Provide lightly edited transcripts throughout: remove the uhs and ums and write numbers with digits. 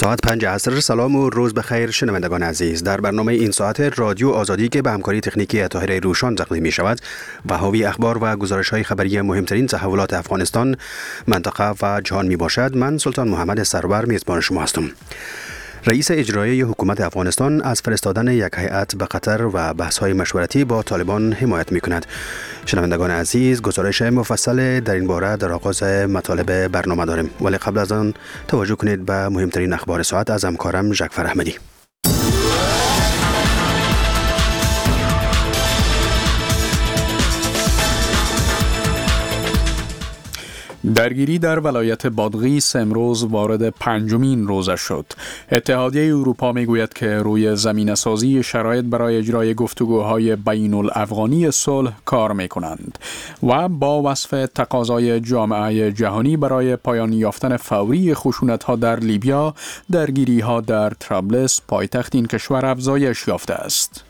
ساعت 5 عصر. سلام و روز بخیر شنوندگان عزیز. در برنامه این ساعت رادیو آزادی که به همکاری تکنیکی طاهر روشان تقدیم می شود و حاوی اخبار و گزارش های خبری مهمترین تحولات افغانستان، منطقه و جهان می باشد. من سلطان محمد سرور میزبان شما هستم. رئیس اجرایی حکومت افغانستان از فرستادن یک هیئت به قطر و بحث‌های مشورتی با طالبان حمایت می‌کند. شنوندگان عزیز، گزارش مفصل در این باره در آغاز مطالب برنامه داریم، ولی قبل از آن توجه کنید به مهمترین اخبار ساعت از همکارم جعفر احمدی. درگیری در ولایت بادغیس امروز وارد پنجمین روزه شد. اتحادیه اروپا میگوید که روی زمینه‌سازی شرایط برای اجرای گفتگوهای بین الافغانی صلح کار میکنند و با وصف تقاضای جامعه جهانی برای پایان یافتن فوری خشونت‌ها در لیبیا، درگیری‌ها در طرابلس پایتخت این کشور افزایش یافته است.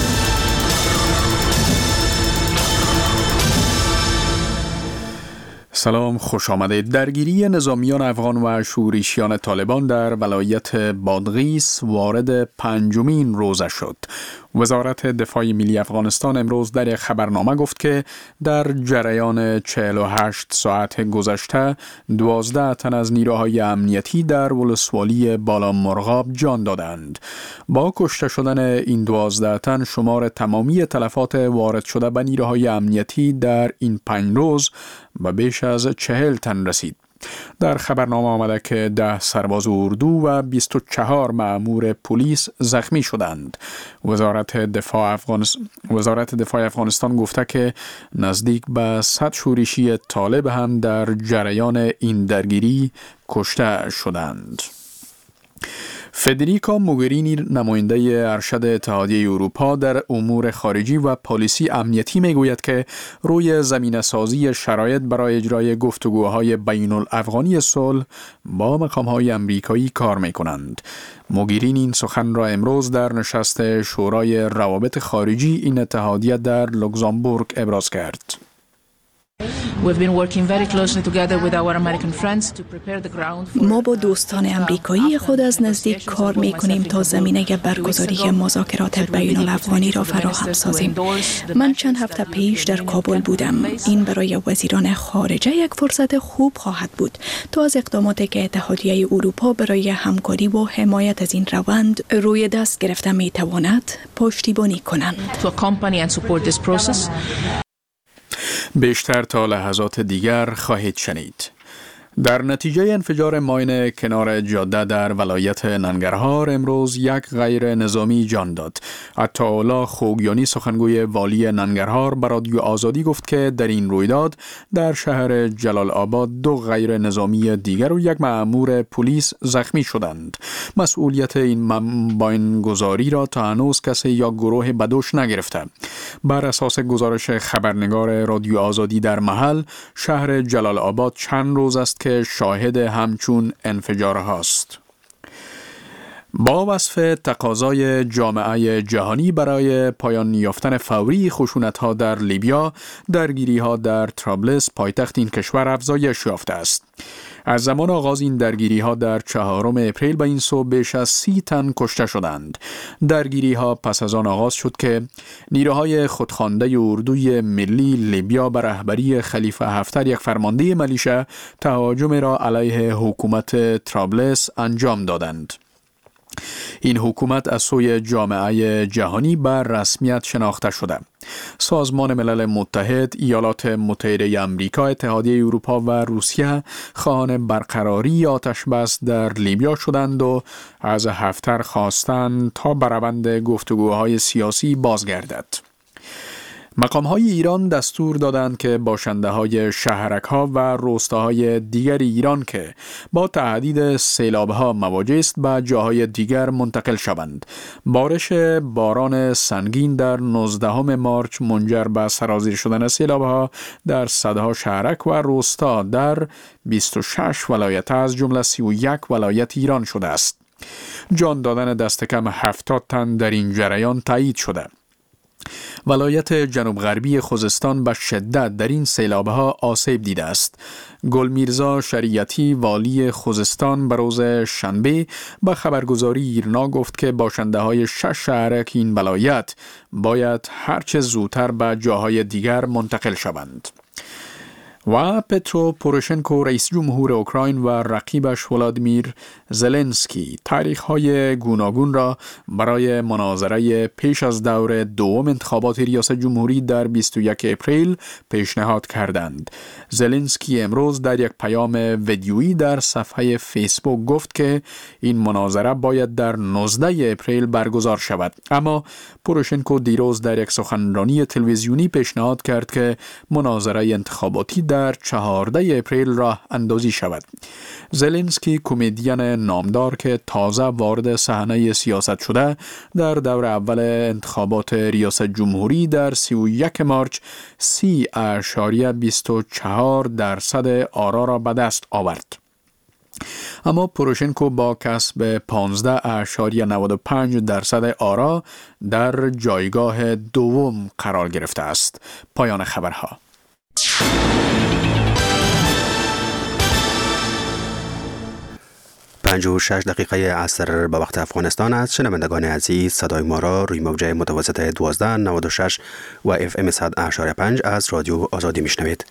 سلام، خوش آمدید. درگیری نظامیان افغان و شورشیان طالبان در ولایت بادغیس وارد پنجمین روزه شد. وزارت دفاع ملی افغانستان امروز در یک خبرنامه گفت که در جریان 48 ساعت گذشته 12 تن از نیروهای امنیتی در ولسوالی بالامرغاب جان دادند. با کشته شدن این 12 تن شمار تمامی تلفات وارد شده به نیروهای امنیتی در این 5 روز به بیش از 40 تن رسید. در خبرنامه آمده که 10 سرباز اردو و 24 مأمور پلیس زخمی شدند. وزارت دفاع افغانستان گفته که نزدیک به 100 شورشی طالب هم در جریان این درگیری کشته شدند. فدریکا موگرینی، نماینده ارشد اتحادیه اروپا در امور خارجی و پالیسی امنیتی میگوید که روی زمینه‌سازی شرایط برای اجرای گفتگوهای بین الافغانی صلح با مقام‌های امریکایی کار می‌کنند. موگرینی این سخن را امروز در نشست شورای روابط خارجی این اتحادیه در لوکزامبورگ ابراز کرد. ما با دوستان امریکایی خود از نزدیک کار می‌کنیم تا زمینه برگزاری مذاکرات بین الافغانی را فراهم سازیم. من چند هفته پیش در کابل بودم. این برای وزیران خارجه یک فرصت خوب خواهد بود تا از اقداماتی که اتحادیه اروپا برای همکاری و حمایت از این روند روی دست گرفته می‌تواند پشتیبانی کنند. بیشتر تا لحظات دیگر خواهید شنید. در نتیجه انفجار ماین کنار جاده در ولایت ننگرهار امروز یک غیر نظامی جان داد. عطاالله خوگیانی، سخنگوی والی ننگرهار، به رادیو آزادی گفت که در این رویداد در شهر جلال آباد 2 غیر نظامی دیگر و 1 مأمور پلیس زخمی شدند. مسئولیت این ماینگذاری را تا هنوز کسی یا گروه بدوش نگرفته. بر اساس گزارش خبرنگار رادیو آزادی در محل، شهر جلال آباد چند روز است که شاهد همچون انفجار هاست. با وصف تقاضای جامعه جهانی برای پایان یافتن فوری خشونت‌ها در لیبیا، درگیری‌ها در طرابلس پایتخت این کشور افزایش یافته است. از زمان آغاز این درگیری‌ها در 4 اپریل به این سو بیش از 30 تن کشته شدند. درگیری‌ها پس از آن آغاز شد که نیروهای خودخوانده اردوی ملی لیبیا به رهبری خلیفه حفتر، یک فرمانده ملیشه، تهاجم را علیه حکومت طرابلس انجام دادند. این حکومت از سوی جامعه جهانی بر رسمیت شناخته شده. سازمان ملل متحد، ایالات متحده آمریکا، اتحادیه اروپا و روسیه خواهان برقراری آتش بس در لیبیا شدند و از حفتر خواستند تا به روند گفتگوهای سیاسی بازگردد. مقام‌های ایران دستور دادند که باشنده‌های شهرک‌ها و روستاهای دیگر ایران که با تهدید سیلاب‌ها مواجه است به جاهای دیگر منتقل شوند. بارش باران سنگین در 19 مارچ منجر به سرازیر شدن سیلاب‌ها در صدها شهرک و روستا در 26 ولایت از جمله 31 ولایت ایران شده است. جان دادن دست کم 70 تن در این جریان تایید شده. ولایت جنوب غربی خوزستان به شدت در این سیلاب‌ها آسیب دیده است. گلمیرزا شریعتی والی خوزستان به روز شنبه به خبرگزاری ایرنا گفت که باشنده‌های 6 شهر این ولایت باید هرچه زودتر به جاهای دیگر منتقل شوند. و پترو پوروشنکو رئیس جمهور اوکراین و رقیبش ولادیمیر زلنسکی تاریخ‌های گوناگون را برای مناظره پیش از دور دوم انتخابات ریاست جمهوری در 21 اپریل پیشنهاد کردند. زلنسکی امروز در یک پیام ویدیویی در صفحه فیسبوک گفت که این مناظره باید در 19 اپریل برگزار شود، اما پوروشنکو دیروز در یک سخنرانی تلویزیونی پیشنهاد کرد که مناظره انتخاباتی در 14 اپریل راه اندازی شود. زلنسکی کمدین نامدار که تازه وارد صحنه سیاست شده در دور اول انتخابات ریاست جمهوری در 31 مارچ 30.24% آرا را به دست آورد. اما پوروشنکو با کسب 15.95% آرا در جایگاه دوم قرار گرفته است. پایان خبرها. 56 دقیقه عصر به وقت افغانستان است. شنوندگان عزیز، صدای ما را روی موج متوسط 1296 و FM 100.5 از رادیو آزادی میشنوید.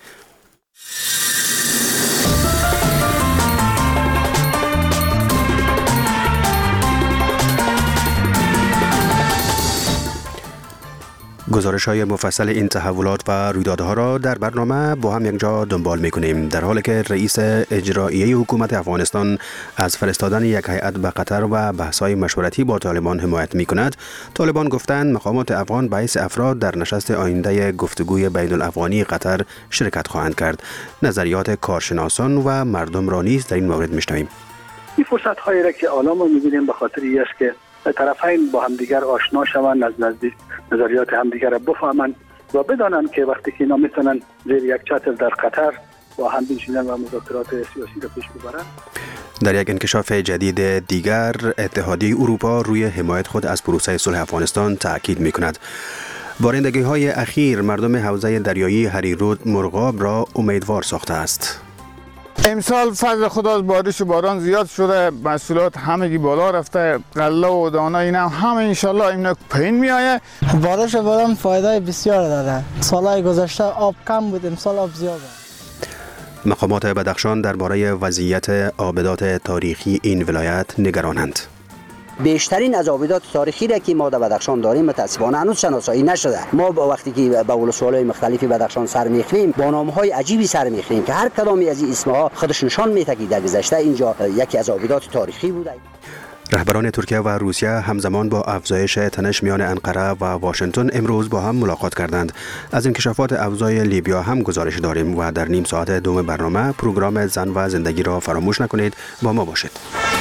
گزارش‌های مفصل این تحولات و رویدادها را در برنامه با هم یکجا دنبال می‌کنیم، در حالی که رئیس اجرایی حکومت افغانستان از فرستادن یک هیئت به قطر و بحث‌های مشورتی با طالبان حمایت می‌کند. طالبان گفتند مقامات افغان به حیث افراد در نشست آینده گفتگوی بین‌الافغانی قطر شرکت خواهند کرد. نظریات کارشناسان و مردم را نیز در این مورد می‌شنویم. این فرصت‌هایی را که حالا ما می‌بینیم به خاطر این است که طرفین با همدیگر آشنا شوند، از نزدیک نظریات همدیگر را بفهمند و بدانند که وقتی که اینا میتونن زیر یک چتر در قطر با هم بنشینن و مذاکرات سیاسی را پیش ببرند. در یک انکشاف جدید دیگر، اتحادیه اروپا روی حمایت خود از پروسه صلح افغانستان تاکید می‌کند. بارندگی‌های اخیر مردم حوزه دریایی هریرود مرغاب را امیدوار ساخته است. امسال فضل خدا از بارش و باران زیاد شده، محصولات همگی بالا رفته، غله و دانه اینا همه انشالله اینا پایین میآید. بارش و باران فایده بسیار داره. سالهای گذشته آب کم بود، امسال آب زیاده. مقامات بدخشان درباره وضعیت آبدات تاریخی این ولایت نگرانند. بیشترین از آبدات تاریخی را که ما در بدخشان داریم متاسفانه هنوز شناسایی نشده. ما با وقتی که به ولسوال‌های مختلفی بدخشان سر می‌خوریم با نام‌های عجیبی سر می‌خوریم که هر کدامی از این اسم‌ها خودش نشان می‌ده که در گذشته اینجا یکی از آبدات تاریخی بوده. رهبران ترکیه و روسیه همزمان با افزایش تنش میان انقره و واشنگتن امروز با هم ملاقات کردند. از انکشافات اوضاع لیبیا هم گزارش داریم و در نیم ساعت دوم برنامه پروگرام زن و زندگی را فراموش نکنید، با ما باشید.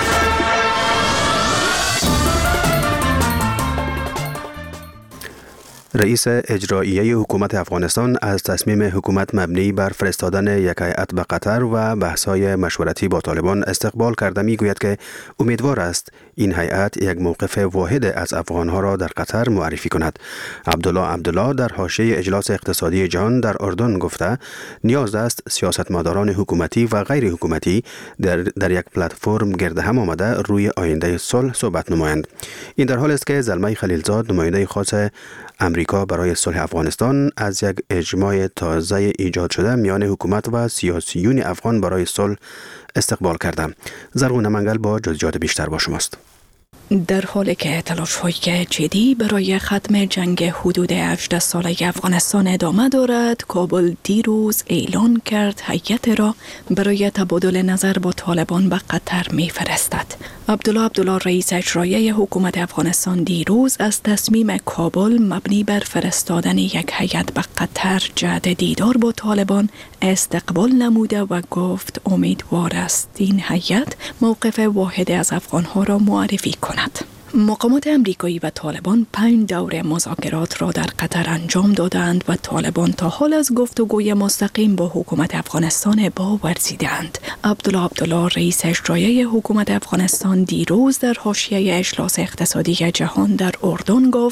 رئیس اجرایی حکومت افغانستان از تصمیم حکومت مبنی بر فرستادن یک هیئت به قطر و بحث‌های مشورتی با طالبان استقبال کرده میگوید که امیدوار است این هیئت یک موقف واحد از افغانها را در قطر معرفی کند. عبدالله در حاشیه اجلاس اقتصادی جهان در اردن گفته نیاز است سیاستمداران حکومتی و غیر حکومتی در یک پلتفرم گرد هم آمده روی آینده صلح صحبت نمایند. این در حال است که زلمه خلیلزاد نماینده خاص امریکا برای صلح افغانستان از یک اجماع تازه ایجاد شده میان حکومت و سیاسیون افغان برای صلح استقبال کرده. زرغون منگل با جزئیات بیشتر با شماست. در حالی که تلاش‌های جدی برای ختم جنگ حدود 18 ساله افغانستان ادامه دارد، کابل دیروز اعلان کرد هیئت را برای تبادل نظر با طالبان به قطر می‌فرستد. عبدالله رئیس اجرایی حکومت افغانستان دیروز از تصمیم کابل مبنی بر فرستادن یک هیئت به قطر جهت دیدار با طالبان استقبال نموده و گفت امیدوار است این هیئت موقف واحد از افغانها را معرفی کند. مقامات امریکایی و طالبان 5 دوره مذاکرات را در قطر انجام دادند و طالبان تا حال از گفتگوی مستقیم با حکومت افغانستان باورزیدند. عبدالله رئیس اجرایی حکومت افغانستان دیروز در حاشیه اجلاس اقتصادی جهان در اردن گفت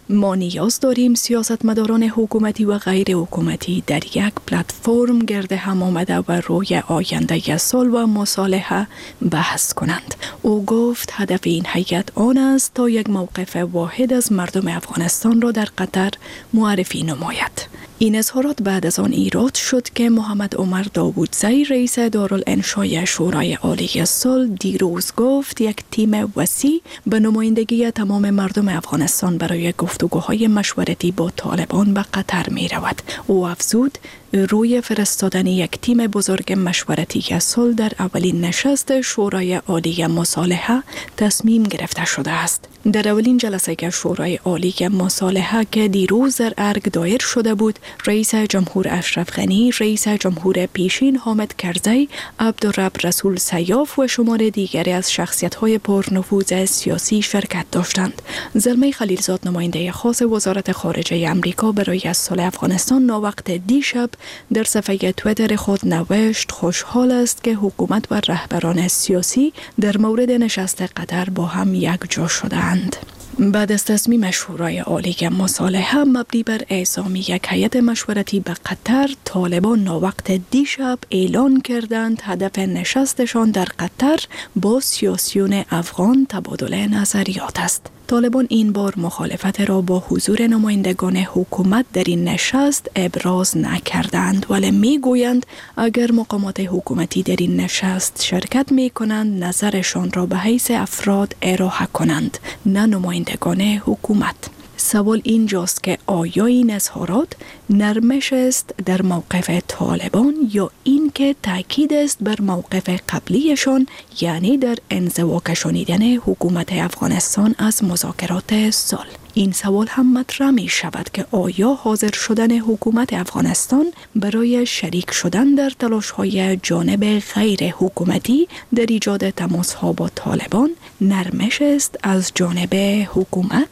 ما نیاز داریم سیاستمداران حکومتی و غیر حکومتی در یک پلتفرم گرد هم آمده و روی آینده صلح و مصالحه بحث کنند. او گفت هدف این هیئت آن است تا یک موقف واحد از مردم افغانستان را در قطر معرفی نماید. این اظهارات بعد از آن ایراد شد که محمد عمر داوودزی رئیس دارالانشای شورای عالی صلح دیروز گفت یک تیم وسیع به نمایندگی تمام مردم افغانستان برای گفتگوهای مشورتی با طالبان به قطر می رود. او افزود روی فرستادن یک تیم بزرگ مشورتی صلح در اولین نشست شورای عالی مصالحه تصمیم گرفته شده است. در اولین جلسه شورای عالی مصالحه که دیروز در ارگ دایر شده بود، رئیس جمهور اشرف غنی، رئیس جمهور پیشین حامد کرزی، عبدالرب رسول سیاف و شمار دیگری از شخصیت‌های پرنفوذ سیاسی شرکت داشتند. زلمه خلیلزاد نماینده خاص وزارت خارجه آمریکا برای صلح افغانستان ناوقت دیشب در صفحه تویتر خود نوشت خوشحال است که حکومت و رهبران سیاسی در مورد نشست قطر با هم یک جا شدند. بعد از تصمیم شورای عالی مصالحه مبنی بر اعزام یک هیئت مشورتی به قطر، طالبان ناوقت دیشب اعلان کردند هدف نشستشان در قطر با سیاسیون افغان تبادل نظریات است. طالبان این بار مخالفت را با حضور نمایندگان حکومت در این نشست ابراز نکردند، ولی می گویند اگر مقامات حکومتی در این نشست شرکت می کنند نظرشان را به حیث افراد ارائه کنند، نه نمایندگان حکومت. سوال اینجاست که آیا این اظهارات نرمش است در موقف طالبان یا این که تاکید است بر موقف قبلیشان، یعنی در انزوا کشانیدن حکومت افغانستان از مذاکرات صلح؟ این سوال هم مطرح می شود که آیا حاضر شدن حکومت افغانستان برای شریک شدن در تلاش‌های جانب غیر حکومتی در ایجاد تماس‌ها با طالبان نرمش است از جانب حکومت؟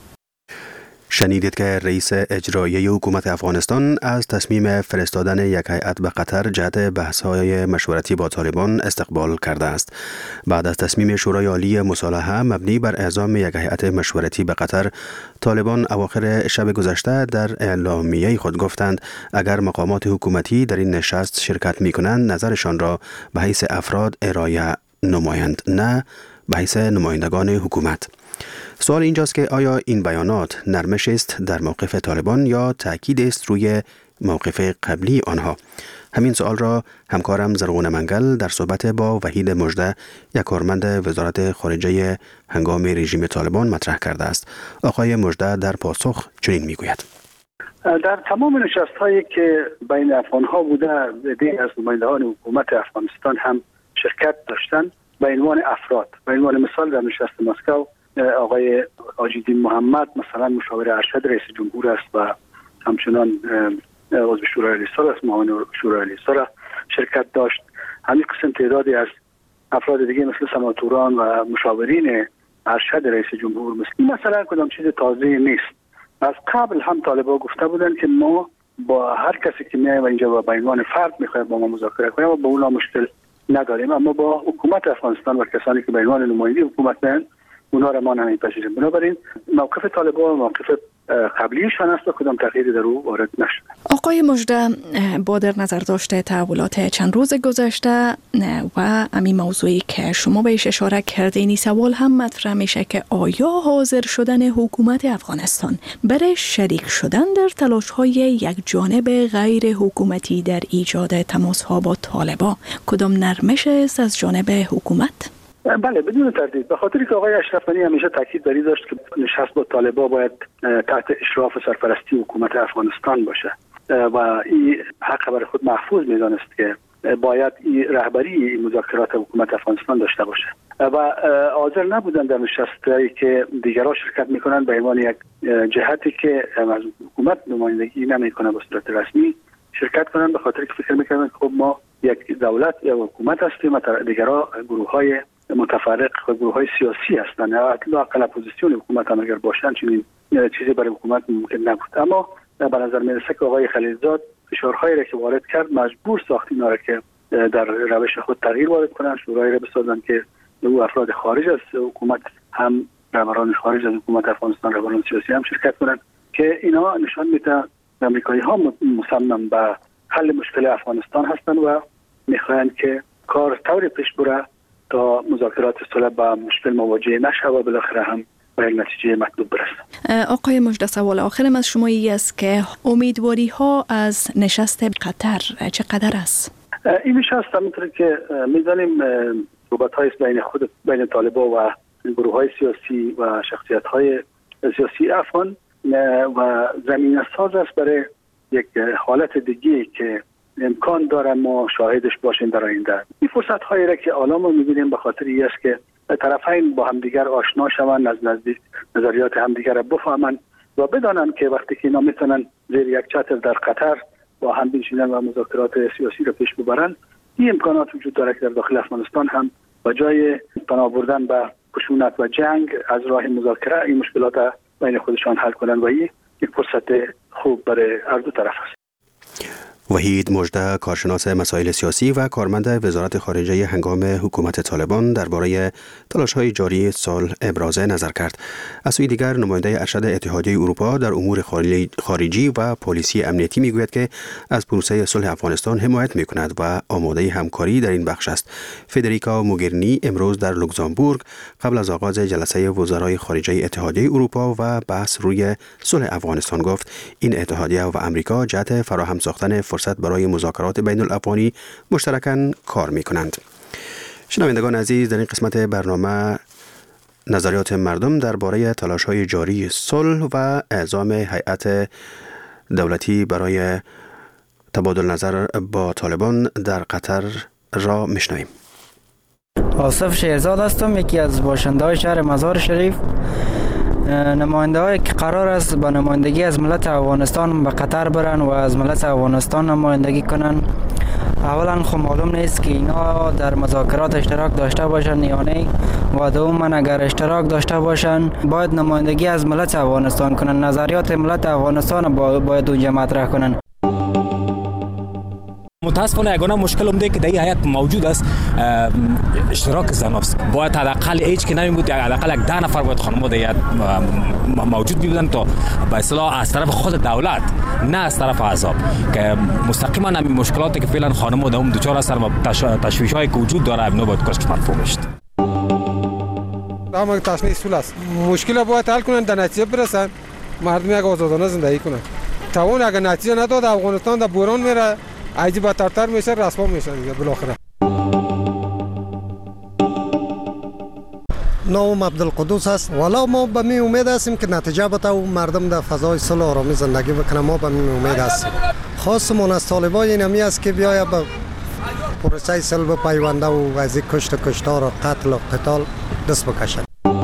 شنیدید که رئیس اجرایی حکومت افغانستان از تصمیم فرستادن یک هیئت به قطر جهت بحث‌های مشورتی با طالبان استقبال کرده است. بعد از تصمیم شورای عالی مصالحه مبنی بر اعزام یک هیئت مشورتی به قطر، طالبان اواخر شب گذشته در اعلامیه خود گفتند اگر مقامات حکومتی در این نشست شرکت می‌کنند نظرشان را به حیث افراد ارائه نمایند، نه به حیث نمایندگان حکومت. سوال اینجاست که آیا این بیانات نرمش است در موقف طالبان یا تأکید است روی موقف قبلی آنها؟ همین سوال را همکارم زرغون منگل در صحبت با وحید مژده، یک کارمند وزارت خارجه هنگام رژیم طالبان مطرح کرده است. آقای مژده در پاسخ چنین میگوید: در تمام نشست‌هایی که بین افغان‌ها بوده، عده‌ای از نمایندگان حکومت افغانستان هم شرکت داشتند. به عنوان افراد، به عنوان مثال در نشست مسکو آقای آجیدین محمد مثلا مشاور ارشد رئیس جمهور است و همچنان عضو شورای لیسا است، معاون شورای لیسا شرکت داشت. همین قسم تعدادی از افراد دیگه مثل سناتوران و مشاورین ارشد رئیس جمهور. مثلا کدام چیز تازه نیست. از قبل هم طالبان گفته بودند که ما با هر کسی که میایم اینجا با عنوان فرد میخوایم با ما مذاکره کنیم و با اونا مشکل نداریم، اما با حکومت افغانستان و کسانی که به عنوان نماینده حکومت میان اونا را ما نمیپذیریم. بنابراین موقف طالبان موقف قبلیشان است و کدام تغییری در او وارد نشده. آقای مژده، با در نظر داشته تحولات چند روز گذشته و همین موضوعی که شما بهش اشاره کردین، سوال هم مطرح میشه که آیا حاضر شدن حکومت افغانستان برای شریک شدن در تلاش‌های یک جانب غیر حکومتی در ایجاد تماس‌ها با طالبان کدام نرمش است از جانب حکومت؟ بله، بدون تردید. به خاطری که آقای اشرف غنی همیشه تاکید بر این داشت که نشست با طالبان باید تحت اشراف و سرپرستی حکومت افغانستان باشه و این حق برای خود محفوظ می‌دانست که باید این رهبری مذاکرات حکومت افغانستان داشته باشه و حاضر نبودن در نشستی که دیگرها شرکت میکنن به عنوان یک جهتی که از حکومت نمایندگی نمیکنه به صورت رسمی شرکت کنن، به خاطر که فکر میکنن که خب ما یک دولت یا حکومت هستیم و دیگرها گروه‌های متفرق و گروه‌های سیاسی هستند. اقل اپوزیسیون حکومت هم اگر باشن چنین چیزی برای حکومت ممکن نبود. اما به نظر میرسه که آقای خلیلزاد فشارهایی را که وارد کرد مجبور ساخت اینا را که در روش خود تغییر وارد کنن، شورایی را بسازن که او افراد خارج از حکومت هم رهبران خارج از حکومت افغانستان، رهبران سیاسی هم شرکت کنند که اینا نشان میده آمریکایی ها مصمم به حل مشکل افغانستان هستند و میخواهند که کار طوری پیش بره تا مذاکرات صلح با مشکل مواجه نشه و بالاخره هم به نتیجه مطلوب برسه. آقای مجده، سوال آخرم از شما ای است که امیدواری ها از نشست قطر چقدر است؟ این نشست همونطور که می‌دانیم رباط‌های بین طالبان و گروه‌های سیاسی و شخصیت‌های سیاسی افغان و زمینه ساز است برای یک حالت دیگه که امکان داره ما شاهدش باشیم در آینده. این فرصت‌هایی را که الان ما می‌بینیم به خاطر این است که طرفین با همدیگر آشنا شوند، از نزدیک نظریات همدیگر را بفهمند و بدانند که وقتی که اینا میتونن زیر یک چتر در قطر با هم بنشینن و مذاکرات سیاسی را پیش ببرند، این امکانات وجود داره که در داخل افغانستان هم با جای پناه بردن به خشونت و جنگ از راه مذاکره این مشکلات بین خودشان حل کنند و این یک فرصت خوب برای هر دو طرف است. وحید مجده، کارشناس مسائل سیاسی و کارمند وزارت خارجه هنگام حکومت طالبان، درباره تلاش‌های جاری سال ابراز نظر کرد. از سوی دیگر نماینده ارشد اتحادیه اروپا در امور خارجی و پالیسی امنیتی میگوید که از پروسه صلح افغانستان حمایت میکند و آماده همکاری در این بخش است. فدریکا موگرینی امروز در لوکزامبورگ قبل از آغاز جلسه وزرای خارجه اتحادیه اروپا و بحث روی صلح افغانستان گفت این اتحادیه و امریکا جهت فراهم ساختن فرصت برای مذاکرات بین الافغانی مشترکاً کار می‌کنند. شنوندگان عزیز، در این قسمت برنامه نظریات مردم درباره تلاش‌های جاری صلح و اعزام هیئت دولتی برای تبادل نظر با طالبان در قطر را میشنویم. آصف شیرزاد هستم، یکی از باشنده‌های شهر مزار شریف. نماینده هایی که قرار است با نمایندگی از ملت افغانستان به قطر برن و از ملت افغانستان نمایندگی کنن، اولا خب معلوم نیست که اینا در مذاکرات اشتراک داشته باشن یا نه، و دوما اگر اشتراک داشته باشن باید نمایندگی از ملت افغانستان کنن، نظریات ملت افغانستان باید اونجا مطرح کنن. متاسفانه یگانه مشکل اومده که در این هیئت موجود است اشتراک زناست. باید حداقل هیچ که نمیبود، حداقل یک 10 نفر باید خانم‌ها در هیئت موجود بودن تا به اصطلاح از طرف خود دولت، نه از طرف احزاب، که مستقیما همین مشکلاتی که فعلا خانم‌ها در اون دچار هستن و تشویش‌هایی که وجود داره اینا باید کارش مرفوع بشه. همه تشنیع اصول است. مشکل باید حل کنن، در نتیجه برسن، مردم یک آزادانه زندگی کنن. توان اگر نتیجه نداد افغانستان در بحران میره، عجیب بدتر میشه، رسوا میشه دیگه بالاخره. نام عبدالقدوس است. والا ما به می امید هستیم که نتیجه بده و مردم در فضای صلح و آرامی زندگی بکنه. ما به می امید هستیم. خواستمون از طالبان اینمی است که بیاید به پروسه صلح بپیونده و از کشتار و قتل و قتال دست بکشه.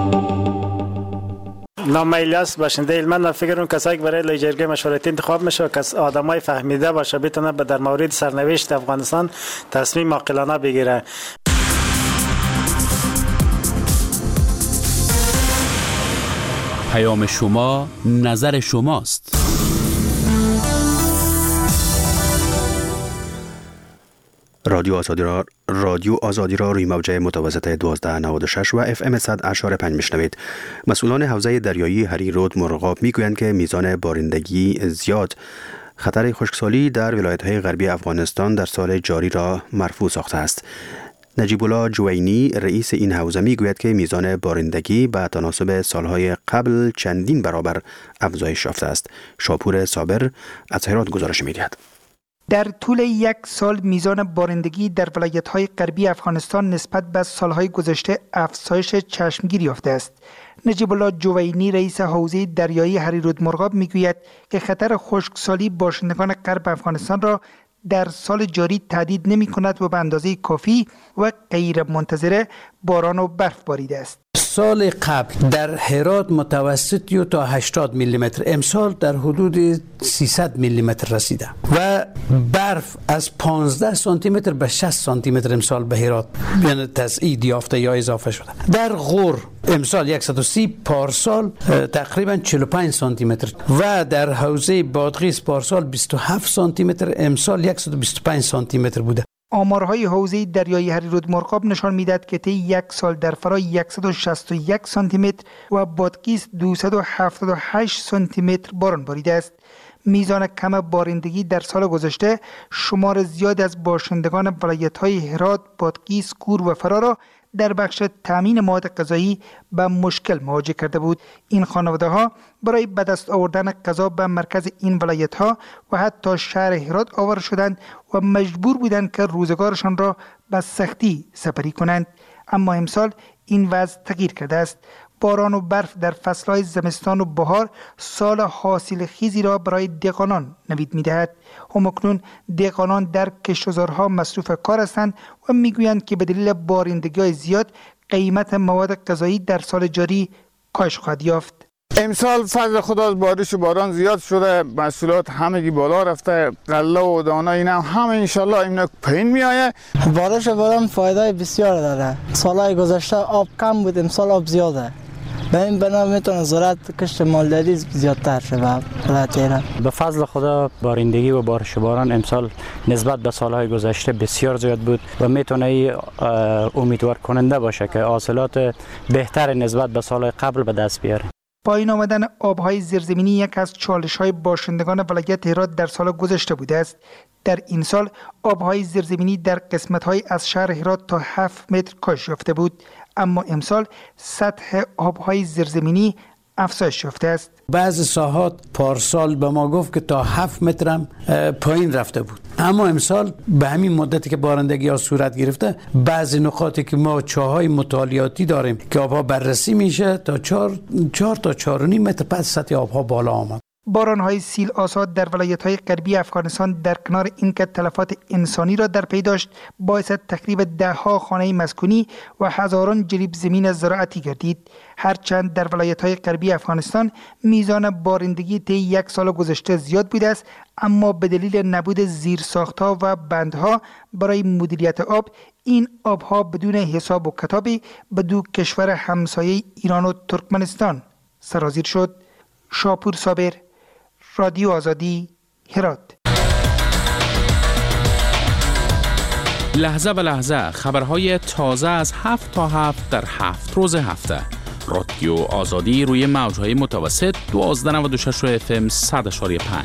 نام الیاس، باشنده هلمند. فکر کنم کسایی که برای لجرگه مشورتی انتخاب میشه کس آدمای فهمیده باشه بتونه در مورد سرنوشت افغانستان تصمیم عاقلانه بگیره. پیام شما، نظر شماست. رادیو آزادی را روی موج متوسط 1296 و FM 100.5 میشنوید. مسئولان حوزه دریایی هری رود مرغاب میگویند که میزان بارندگی زیاد خطر خشکسالی در ولایت‌های غربی افغانستان در سال جاری را مرفوع ساخته است. نجیب الله جوینی رئیس این حوزه میگوید که میزان بارندگی به تناسب سالهای قبل چندین برابر افزایش یافته است. شاپور صابر از هرات گزارش می‌دهد. در طول یک سال میزان بارندگی در ولایت‌های غربی افغانستان نسبت به سالهای گذشته افزایش چشمگیری یافته است. نجیب الله جوینی رئیس حوزه دریایی هری رود مرغاب میگوید که خطر خشکسالی باشندگان غرب افغانستان را در سال جاری تهدید نمی کند و به اندازه کافی و غیر منتظره باران و برف باریده است. سال قبل در هرات متوسط تا 80 میلیمتر، امسال در حدود 300 میلیمتر رسیده و برف از 15 سانتی متر به 60 سانتی متر امسال به هرات یعنی تزیید یافته یا اضافه شده. در غور امسال 130، پارسال تقریبا 45 سانتی متر و در حوزه بادغیس پارسال 27 سانتی متر، امسال 125 سانتی متر بوده. آمارهای حوزه دریای هریرود مرغاب نشان میدهد که طی یک سال در فرای 161 سانتی متر و بادغیس 278 سانتی متر باران باریده است. میزان کم بارندگی در سال گذشته شمار زیاد از باشندگان ولایت‌های هرات، بادغیس، کور و فرا را در بخش تامین مواد غذایی به مشکل مواجه کرده بود. این خانواده‌ها برای به دست آوردن غذا به مرکز این ولایت‌ها و حتی شهر هرات آور شدند و مجبور بودند که روزگارشان را به سختی سپری کنند. اما امسال این وضع تغییر کرده است. باران و برف در فصل‌های زمستان و بهار سال حاصل خیزی را برای دهقانان نوید می‌دهد. همکنون دهقانان در کشتزارها مصروف کار هستند و می‌گویند که به دلیل بارندگی‌های زیاد قیمت مواد غذایی در سال جاری کاهش خواهد یافت. امسال فضل خدا بارش و باران زیاد شده، محصولات همگی بالا رفته، غله و دانه اینا همه انشالله اینا پایین میآید. بارش و باران فایده بسیار داره. سالهای گذشته آب کم بود، امسال آب زیاده. به این بنا میتونه زراعت کشت مالداری زیادتر شه. به فضل خدا بارندگی و بارش و باران امسال نسبت به سالهای گذشته بسیار زیاد بود و میتونه امیدوار کننده باشه که حاصلات بهتر نسبت به سالهای قبل به دست بیاره. پایین آمدن آبهای زیرزمینی یک از چالش‌های باشندگان ولایت هرات در سال گذشته بوده است. در این سال آبهای زیرزمینی در قسمت‌های از شهر هرات تا 7 متر کاهش یافته بود، اما امسال سطح آبهای زیرزمینی افزایش یافته است. بعضی ساحات پارسال به ما گفت که تا 7 متر هم پایین رفته بود، اما امسال به همین مدتی که بارندگی ها صورت گرفته بعضی نقاطی که ما چاهای مطالعاتی داریم که آبها بررسی میشه تا 4 تا 4.5 متر پس سطح آبها بالا آمد. باران‌های سیل آساد در ولایت‌های غربی افغانستان در کنار اینکه تلفات انسانی را در پی داشت، باعث تخریب ده‌ها خانه مسکونی و هزاران جریب زمین زراعتی گردید. هرچند در ولایت‌های غربی افغانستان میزان بارندگی طی یک سال گذشته زیاد بوده است، اما به دلیل نبود زیرساخت‌ها و بندها برای مدیریت آب، این آب‌ها بدون حساب و کتابی به دو کشور همسایه ایران و ترکمنستان سرازیر شد. شاپور صابر، رادیو آزادی، هرات. لحظه به لحظه خبرهای تازه از 7 تا 7 در 7 روز هفته. رادیو آزادی روی موج‌های متوسط 1296 FM 100.5.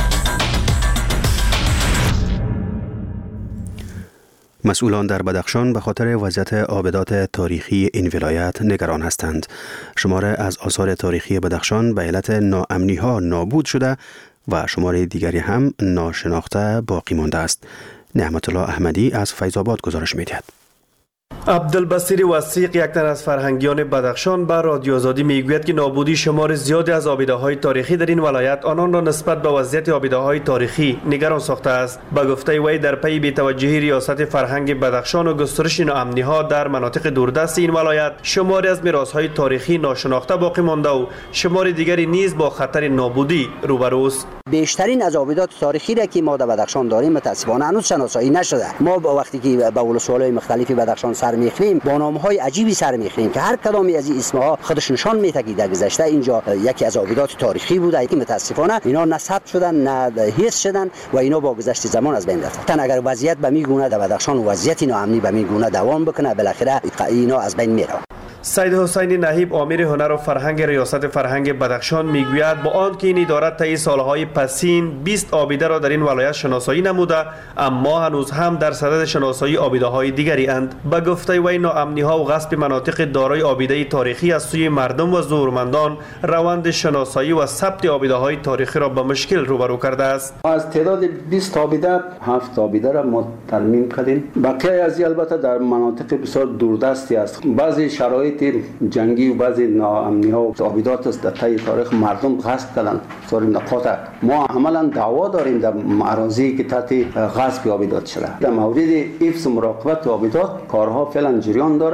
مسئولان در بدخشان به خاطر وضعیت آبدات تاریخی این ولایت نگران هستند. شمار از آثار تاریخی بدخشان به علت ناامنی‌ها نابود شده و شمار دیگری هم ناشناخته باقی مانده است. نعمت الله احمدی از فیض آباد گزارش می‌دهد. عبدالبصیر وثیق، یک تن از فرهنگیان بدخشان، به رادیو آزادی میگوید که نابودی شمار زیادی از آبیده‌های تاریخی در این ولایت آنان را نسبت به وضعیت آبیده‌های تاریخی نگران ساخته است. به گفته وی در پی بی‌توجهی ریاست فرهنگ بدخشان و گسترش ناامنی‌ها در مناطق دوردست این ولایت، شماری از میراث‌های تاریخی ناشناخته باقی مانده و شمار دیگری نیز با خطر نابودی روبروست. بیشترین از آبیدات تاریخی را که ما در بدخشان داریم متأسفانه هنوز شناسایی نشده. ما وقتی که به ولسوال‌های مختلفی بدخشان سر می‌خوریم با نام‌های عجیبی سر می‌خوریم که هر کدامی از این اسم‌ها خودش نشان می‌دهد که در گذشته اینجا یکی از آبیدات تاریخی بوده که متأسفانه اینا نه ثبت شدن نه حفظ شدن و اینا با گذشت زمان از بین رفتن. اگر وضعیت به می گونه در بدخشان وضعیت ناامنی به می گونه دوام بکنه، بالاخره اینا از بین میره. سید حسین نهیب، امیر هنر و فرهنگ ریاست فرهنگ بدخشان، میگوید با آنکه این اداره طی سالهای پسین 20 آبیده را در این ولایت شناسایی نموده، اما هنوز هم در صدد شناسایی آبیده‌های دیگری اند. به گفته وی ناامنی‌ها و غصب مناطق دارای آبیده تاریخی از سوی مردم و زورمندان روند شناسایی و ثبت آبیده‌های تاریخی را به مشکل روبرو کرده است. از تعداد 20 آبیده 7 آبیده را ما ترمیم کردیم. بقیه از البته در مناطق بسیار دوردستی است. بعضی شرایط جنگی و بعضی ناامنی‌ها و آبیدات است در طی تاریخ مردم غصب کردند سر نقاط. ما عملا دعوا داریم در اراضی که تحت غصب آبیدات شده. در مورد حفظ و مراقبت آبیدات کارها فعلا جریان داره.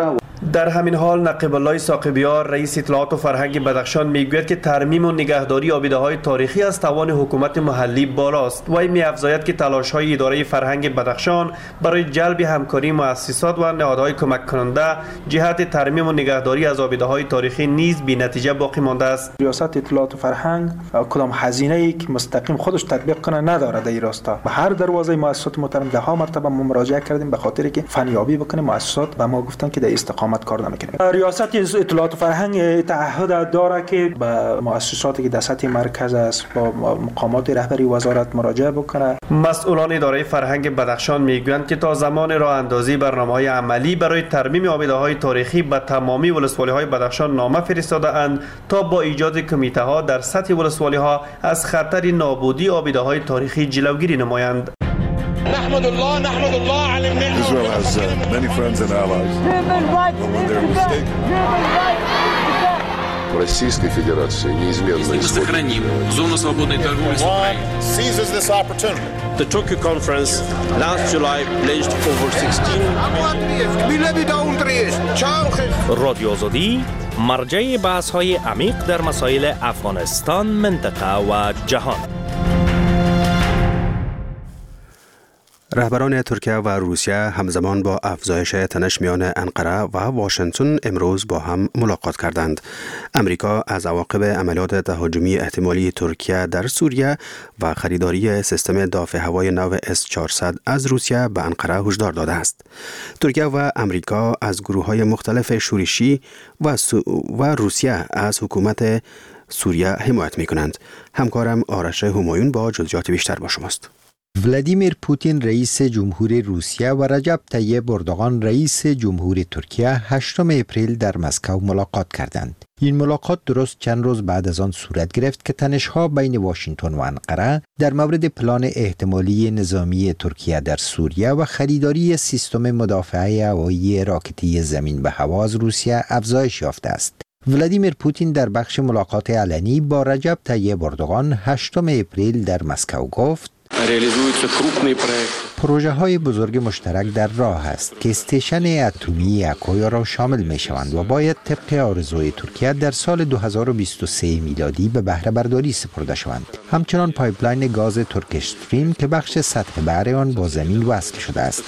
در همین حال نقیب الله ساقبیار رئیس اطلاعات و فرهنگ بدخشان میگوید که ترمیم و نگهداری آبیده‌های تاریخی از توان حکومت محلی بالاست. وی می‌افزاید که تلاش‌های اداره فرهنگ بدخشان برای جلب همکاری مؤسسات و نهادهای کمک کننده جهت ترمیم و نگهداری از آبیده‌های تاریخی نیز بی‌نتیجه باقی مانده است. ریاست اطلاعات و فرهنگ کدام هزینه‌ای که مستقیم خودش تطبیق کنه نداره در این راستا. به هر دروازه مؤسسات محترم ده ها مرتبه ما مراجعه کردیم به خاطر که فنیابی بکنه مؤسسات و ما گفتن که در استقامت کار نمیکنیم. ریاست اطلاعات و فرهنگ تعهد داره که به مؤسساتی که در سطح مرکز است با مقامات رهبری وزارت مراجعه بکنه. مسئولان اداره فرهنگ بدخشان میگویند که تا زمان راه اندازی برنامه‌های عملی برای ترمیم آبیده‌های تاریخی به تمامی ولسوالی‌های بدخشان نامه فرستاده اند تا با ایجاد کمیته‌ها در سطح ولسوالی‌ها از خطر نابودی آبیده‌های تاریخی جلوگیری نمایند. نحمد الله على النعمة. Israel has many friends and allies. When they're mistaken. Российской Федерации неизменно сохраним зону свободной торговли с Украиной. Seizes this opportunity. The Tokyo conference last July pledged over 16 رادیو آزادی مرجع بحث‌های عمیق در مسائل افغانستان، منطقه و جهان. رهبران ترکیه و روسیه همزمان با افزایش تنش میان انقره و واشنگتن امروز با هم ملاقات کردند. امریکا از عواقب عملیات تهاجمی احتمالی ترکیه در سوریه و خریداری سیستم دفاع هوایی نو S-400 از روسیه به انقره هشدار داده است. ترکیه و امریکا از گروه‌های مختلف شورشی و روسیه از حکومت سوریه حمایت می‌کنند. همکارم آرش همایون با جزئیات بیشتر با شماست. ولادیمیر پوتین رئیس جمهور روسیه و رجب طیب اردوغان رئیس جمهور ترکیه 8 اپریل در مسکو ملاقات کردند. این ملاقات درست چند روز بعد از آن صورت گرفت که تنش‌ها بین واشنگتن و انقره در مورد پلان احتمالی نظامی ترکیه در سوریه و خریداری سیستم مدافعه هوایی راکتی زمین به هوا از روسیه افزایش یافته است. ولادیمیر پوتین در بخش ملاقات علنی با رجب طیب اردوغان 8 اپریل در مسکو گفت پروژه های بزرگ مشترک در راه است که استیشن اتمی اکویا را شامل می شوند و باید طبق آرزوی ترکیه در سال 2023 میلادی به بهره برداری سپرده شوند. همچنان پایپلاین گاز ترک استریم که بخش سطح بحر آن با زمین وصل شده است.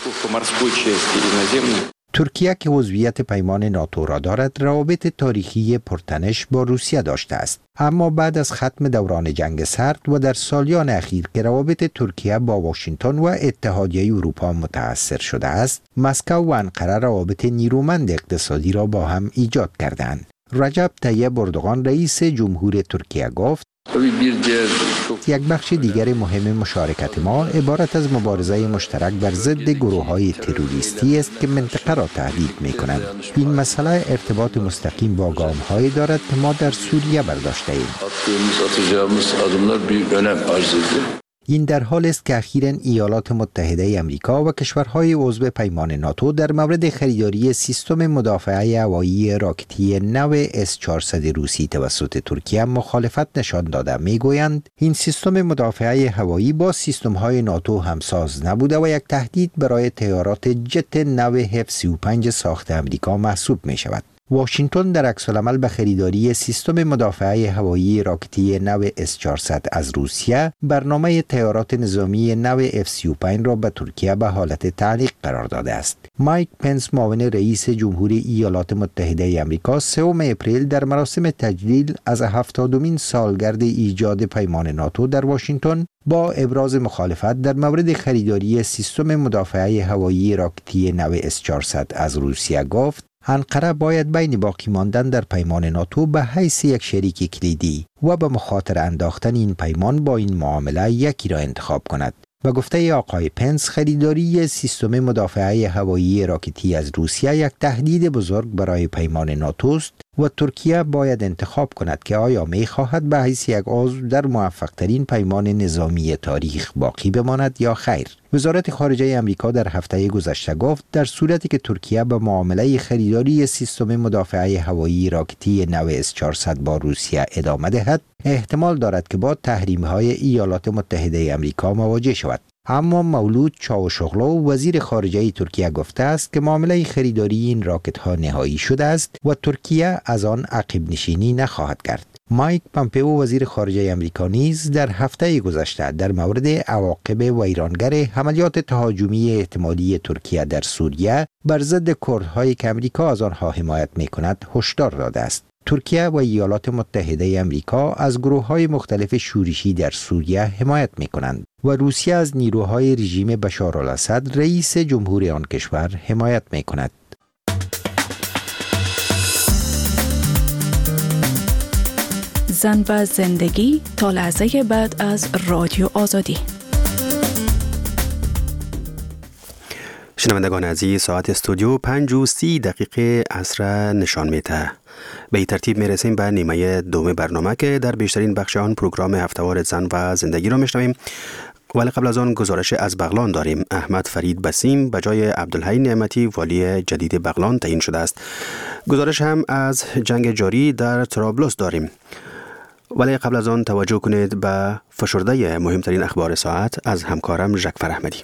ترکیه که عضویت پیمان ناتو را دارد روابط تاریخی پرتنش با روسیه داشته است، اما بعد از ختم دوران جنگ سرد و در سالیان اخیر که روابط ترکیه با واشنگتن و اتحادیه اروپا متأثر شده است، مسکو و انقره روابط نیرومند اقتصادی را با هم ایجاد کردند. رجب طیب اردوغان رئیس جمهور ترکیه گفت یک بخش دیگر مهم مشارکت ما عبارت از مبارزه مشترک بر ضد گروه‌های تروریستی است که منطقه را تهدید می‌کنند. این مسئله ارتباط مستقیم با گام‌هایی دارد که ما در سوریه برداشته‌ایم. این در حال است که اخیراً ایالات متحده آمریکا و کشورهای عضو پیمان ناتو در مورد خریداری سیستم مدافعه هوایی راکتی نو S-400 روسی توسط ترکیه مخالفت نشان داده میگویند این سیستم مدافعه هوایی با سیستم‌های ناتو همساز نبوده و یک تهدید برای طیارات جت نو F-35 ساخت آمریکا محسوب می شود. واشنگتن در عکس‌العمل به خریداری سیستم مدافعه هوایی راکتی نو S-400 از روسیه برنامه طیارات نظامی نو F-35 را به ترکیه به حالت تعلیق قرار داده است. مایک پنس معاون رئیس جمهور ایالات متحده آمریکا 3 اپریل در مراسم تجلیل از 70مین سالگرد ایجاد پیمان ناتو در واشنگتن با ابراز مخالفت در مورد خریداری سیستم مدافعه هوایی راکتی نو S-400 از روسیه گفت انقره باید بین باقی ماندن در پیمان ناتو به حیث یک شریک کلیدی و به مخاطره انداختن این پیمان با این معامله یکی را انتخاب کند. به گفته آقای پنس خریداری سیستم مدافعه هوایی راکتی از روسیه یک تهدید بزرگ برای پیمان ناتو است و ترکیه باید انتخاب کند که آیا می خواهد به حیث یک عضو در موفق ترین پیمان نظامی تاریخ باقی بماند یا خیر. وزارت خارجه آمریکا در هفته گذشته گفت در صورتی که ترکیه به معامله خریداری سیستم مدافعه هوایی راکتی نو S-400 با روسیه ادامه دهد، احتمال دارد که با تحریم‌های ایالات متحده آمریکا مواجه شود. اما مولود چاوشوغلو وزیر خارجه ترکیه گفته است که معامله خریداری این راکت ها نهایی شده است و ترکیه از آن عقب نشینی نخواهد کرد. مایک پامپئو وزیر خارجه آمریکا نیز در هفته گذشته در مورد عواقب ویرانگر حملات تهاجمی احتمالی ترکیه در سوریه بر ضد کردهایی که آمریکا از آنها حمایت می‌کند هشدار داده است. ترکیه و ایالات متحده آمریکا از گروه‌های مختلف شورشی در سوریه حمایت می‌کنند و روسیه از نیروهای رژیم بشارالاسد رئیس جمهوری آن کشور حمایت می‌کند. زن و زندگی تا لحظه بعد از رادیو آزادی. شنوندگان عزیز، ساعت استودیو 5:30 عصر نشان میده. به این ترتیب میرسیم به نیمه دوم برنامه که در بیشترین بخش آن پروگرام هفتهوار زن و زندگی را میشنویم. ولی قبل از آن گزارش از بغلان داریم. احمد فرید بسیم به جای عبدالحی نعمتی والی جدید بغلان تعیین شده است. گزارش هم از جنگ جاری در طرابلس داریم. ولی قبل از آن توجه کنید به فشرده مهمترین اخبار ساعت از همکارم ژکفر احمدی.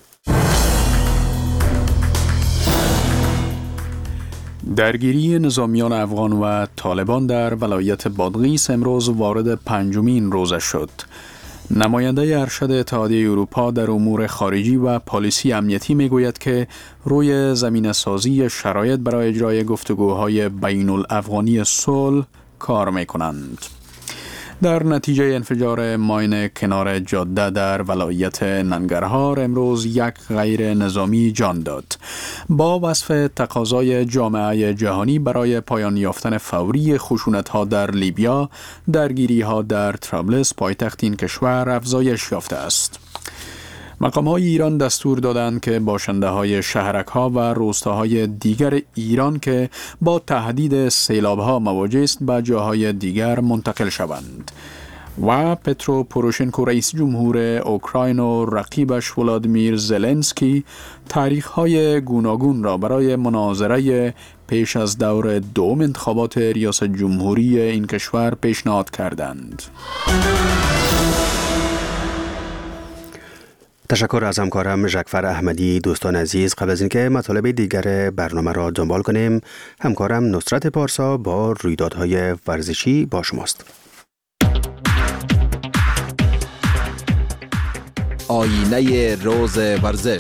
درگیری نظامیان افغان و طالبان در ولایت بادغیس امروز وارد 5مین روزه شد. نماینده ارشد اتحادیه اروپا در امور خارجی و پالیسی امنیتی میگوید که روی زمینه سازی شرایط برای اجرای گفتگوهای بین الافغانی صلح کار میکنند. در نتیجه انفجار ماین کنار جاده در ولایت ننگرهار امروز یک غیر نظامی جان داد. با وصف تقاضای جامعه جهانی برای پایان یافتن فوری خشونت‌ها در لیبیا، درگیری‌ها در طرابلس پایتخت این کشور افزایش یافته است. مقام‌های ایران دستور دادند که باشنده‌های شهرک‌ها و روستاهای دیگر ایران که با تهدید سیلاب‌ها مواجه است به جاهای دیگر منتقل شوند. و پترو پوروشنکو رئیس جمهور اوکراین و رقیبش ولادیمیر زلنسکی تاریخ‌های گوناگون را برای مناظره پیش از دور دوم انتخابات ریاست جمهوری این کشور پیشنهاد کردند. تشکر از همکارم ژکفر احمدی. دوستان عزیز، قبل از اینکه مطالب دیگر برنامه را دنبال کنیم، همکارم نصرت پارسا با رویدادهای ورزشی با شماست. آینه روز ورزش.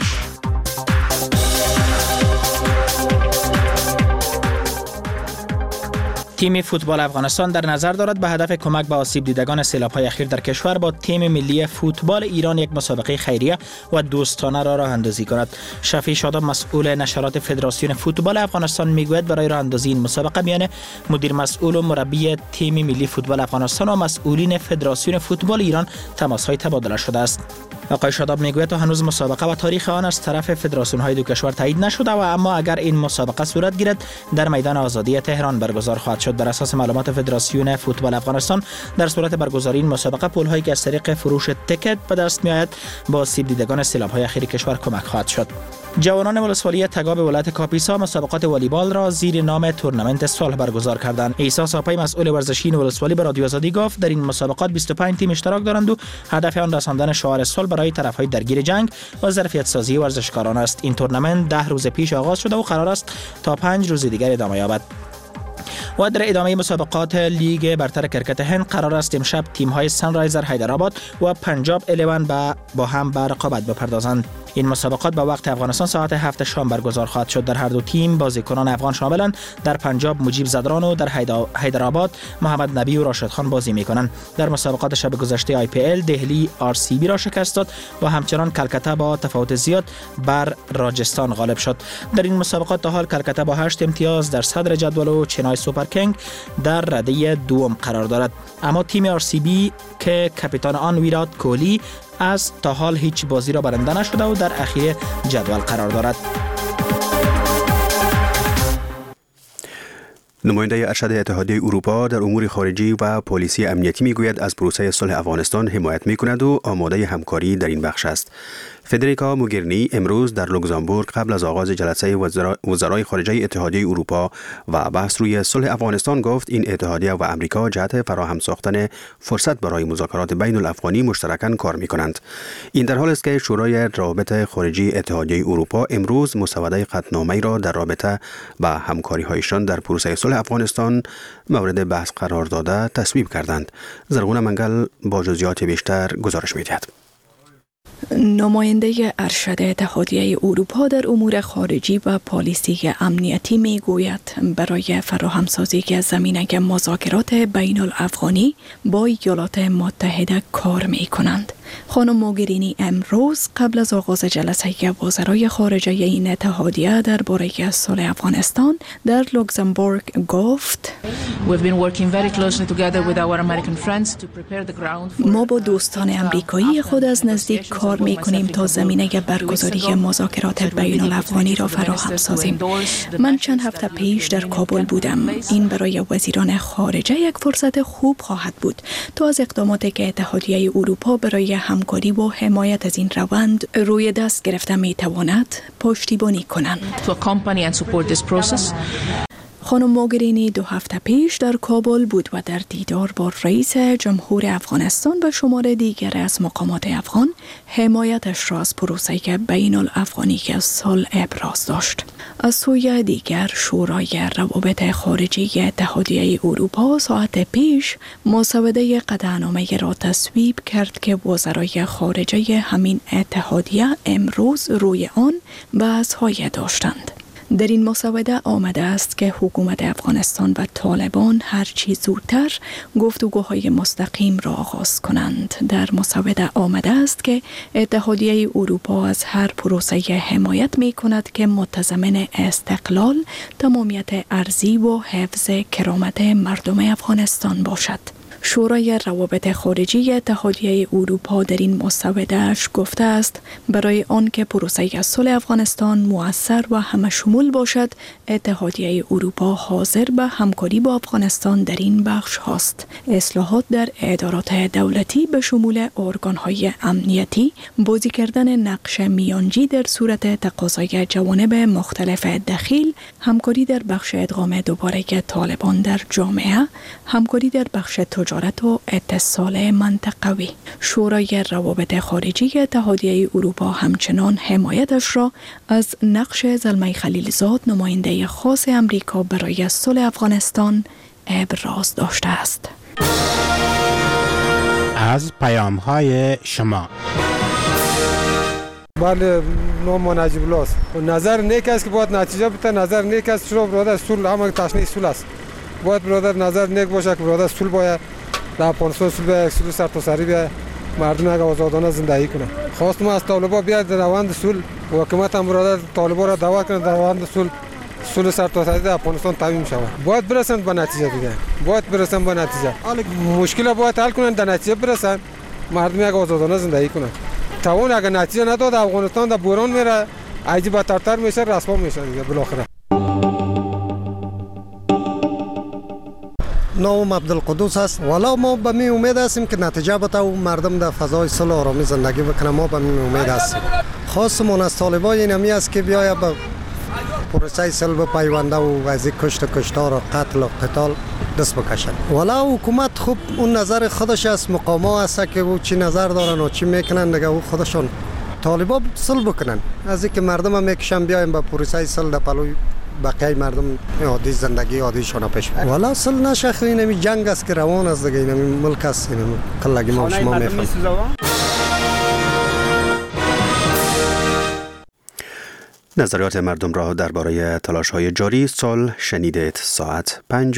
تیم فوتبال افغانستان در نظر دارد به هدف کمک به آسیب دیدگان سیلاب‌های اخیر در کشور با تیم ملی فوتبال ایران یک مسابقه خیریه و دوستانه را راه اندازی کند. شفیع شاداب مسئول نشرات فدراسیون فوتبال افغانستان میگوید برای راه اندازی این مسابقه میان مدیر مسئول و مربی تیم ملی فوتبال افغانستان و مسئولین فدراسیون فوتبال ایران تماس‌های تبادله شده است. آقای شاداب میگوید تا هنوز مسابقه و تاریخ آن از طرف فدراسیون‌های دو کشور تایید نشده و اما اگر این مسابقه صورت گیرد در میدان آزادی تهران برگزار خواهد شد. بر اساس معلومات فدراسیون فوتبال افغانستان در صورت برگزاری این مسابقه پول‌هایی که از طریق فروش تیکت به دست می‌آید با آسیب دیدگان سیلاب‌های اخیر کشور کمک خواهد شد. جوانان ولسوالی تگاب ولایت کاپیسا مسابقات والیبال را زیر نام تورنمنت صلح برگزار کردند. عیسی ساپای مسئول ورزشی ولسوالی به رادیو آزادی گفت در این مسابقات 25 تیم اشتراک دارند و هدف آن رساندن شعار صلح برای طرف‌های درگیر جنگ و ظرفیت سازی ورزشکاران است. این تورنمنت 10 روز پیش آغاز شده و قرار است تا 5 روز دیگر ادامه یابد. و در ادامه مسابقات لیگ برتر کرکت هند قرار است امشب تیم‌های سانرایزر حیدرآباد و پنجاب 11 با هم به رقابت بپردازند. این مسابقات با وقت افغانستان ساعت 7 شام برگزار خواهد شد. در هر دو تیم بازیکنان افغان شاملند. در پنجاب مجیب زدران و در حیدرآباد محمد نبی و راشد خان بازی می‌کنند. در مسابقات شب گذشته IPL دهلی RCB را شکست داد و همچنان کلکته با تفاوت زیاد بر راجستان غالب شد. در این مسابقات تا حال کلکته با 8 امتیاز در صدر جدول و چنای سوپر کینگ در رده دوم قرار دارد. اما تیم RCB که کاپیتان آن ویرات کوهلی از تا حال هیچ بازی را برنده نشده و در اخیر جدول قرار دارد. نماینده ارشد اتحادیه اروپا در امور خارجی و پالیسی امنیتی میگوید از پروسه صلح افغانستان حمایت میکند و آماده همکاری در این بخش است. فدریکا موگرینی امروز در لوکزامبورگ قبل از آغاز جلسه وزرای خارجه اتحادیه اروپا و بحث روی صلح افغانستان گفت این اتحادیه و امریکا جهت فراهم ساختن فرصت برای مذاکرات بین الافغانی مشترکاً کار می‌کنند. این در حالی است که شورای روابط خارجی اتحادیه اروپا امروز مسوده قطعنامه‌ای را در رابطه با همکاری‌هایشان در پروسه صلح افغانستان مورد بحث قرار داده تصویب کردند. زرغون منگل با جزئیات بیشتر گزارش می‌دهد. نماینده ارشد اتحادیه اروپا در امور خارجی و پالیسی امنیتی می گوید برای فراهمسازی زمینه مذاکرات بین الافغانی با ایالات متحده کار می کنند. خانم موگرینی امروز قبل از آغاز جلسه وزرای خارجه این اتحادیه درباره صلح افغانستان در لوکزامبورگ گفت: ما با دوستان امریکایی خود از نزدیک کار می کنیم تا زمینه برگزاری مذاکرات بین الافغانی را فراهم سازیم. من چند هفته پیش در کابل بودم. این برای وزیران خارجه یک فرصت خوب خواهد بود تا از اقداماتی که اتحادیه اروپا برای همکاری و حمایت از این روند روی دست گرفته می تواند پشتیبانی کنند. خانم موگرینی 2 هفته پیش در کابل بود و در دیدار با رئیس جمهور افغانستان و شمار دیگر از مقامات افغان حمایتش را از پروسه بین الافغانی که صلح ابراز داشت. از سوی دیگر شورای روابط خارجی اتحادیه اروپا ساعت پیش مسوده قطعنامه را تصویب کرد که وزرای خارجه همین اتحادیه امروز روی آن بحث‌های داشتند. در این مسوده آمده است که حکومت افغانستان و طالبان هرچی زودتر گفتگوهای مستقیم را آغاز کنند. در مسوده آمده است که اتحادیه اروپا از هر پروسه حمایت می کند که متضمن استقلال، تمامیت ارضی و حفظ کرامت مردم افغانستان باشد. شورای روابط خارجی اتحادیه اروپا در این مسوده‌اش گفته است برای آنکه پروسه صلح افغانستان مؤثر و همه‌شمول باشد، اتحادیه اروپا حاضر به همکاری با افغانستان در این بخش هاست. اصلاحات در ادارات دولتی به شمول ارگان‌های امنیتی، بازی کردن نقش میانجی در صورت تقاضای جوانب مختلف دخیل، همکاری در بخش ادغام دوباره طالبان در جامعه، همکاری در بخش تجارت و اتصال منطقوی. شورای روابط خارجی اتحادیه اروپا همچنان حمایتش را از نقش زلمه خلیلزاد، نماینده خاص امریکا برای صلح افغانستان، ابراز داشته است. از پیام‌های شما. بله، نام نجیب الله است. نظر نیک است که باید نتیجه بده. نظر نیک است چرا برادر صلح همه تشنه صلح است. باید برادر نظر نیک باشه که برادر صلح باید در افغانستان صلح سرتاسری بیاید، مردم اگه آزادانه زندگی کنند. خواستم از طالبان بیاد در روند صلح، حکومت هم برادر طالبان را دعوت کنه در روند صلح سرتاسری در افغانستان تامین شود. باید برسند به نتیجه دیگه. باید برسند به نتیجه. مشکل باید حل کنند، در نتیجه برسند، مردم اگه آزادانه زندگی کنند. توان اگه نتیجه نداد افغانستان در بحران میره، ایجی بدتر میشه، رسوا میشه دیگه بالاخره. نام عبدالقدوس است. والا ما به می امید هستیم که نتیجه بده و مردم در فضای صلح و آرامی زندگی بکنه. ما به می امید هستیم. خواستمون از طالبان اینمی است که بیاید به پروسه صلح بپیونده و از کشتار و قتل و قتال دست بکشن. والا حکومت خوب اون نظر خودش از مقاما است که او چی نظر دارن و چی میکنن دیگه او خودشون. طالبان صلح بکنن، از اینکه مردم هم میکشن بیایم به پروسه صلح در پلوی بقیه مردم عادی زندگی عادیشون پیش برن. والا صلح نشه، اینمی جنگ است که روان است دیگه، اینمی ملک است، اینمی کلگی ما شما میفهمیم. نظریات مردم را درباره تلاش‌های جاری سال شنیدید. ساعت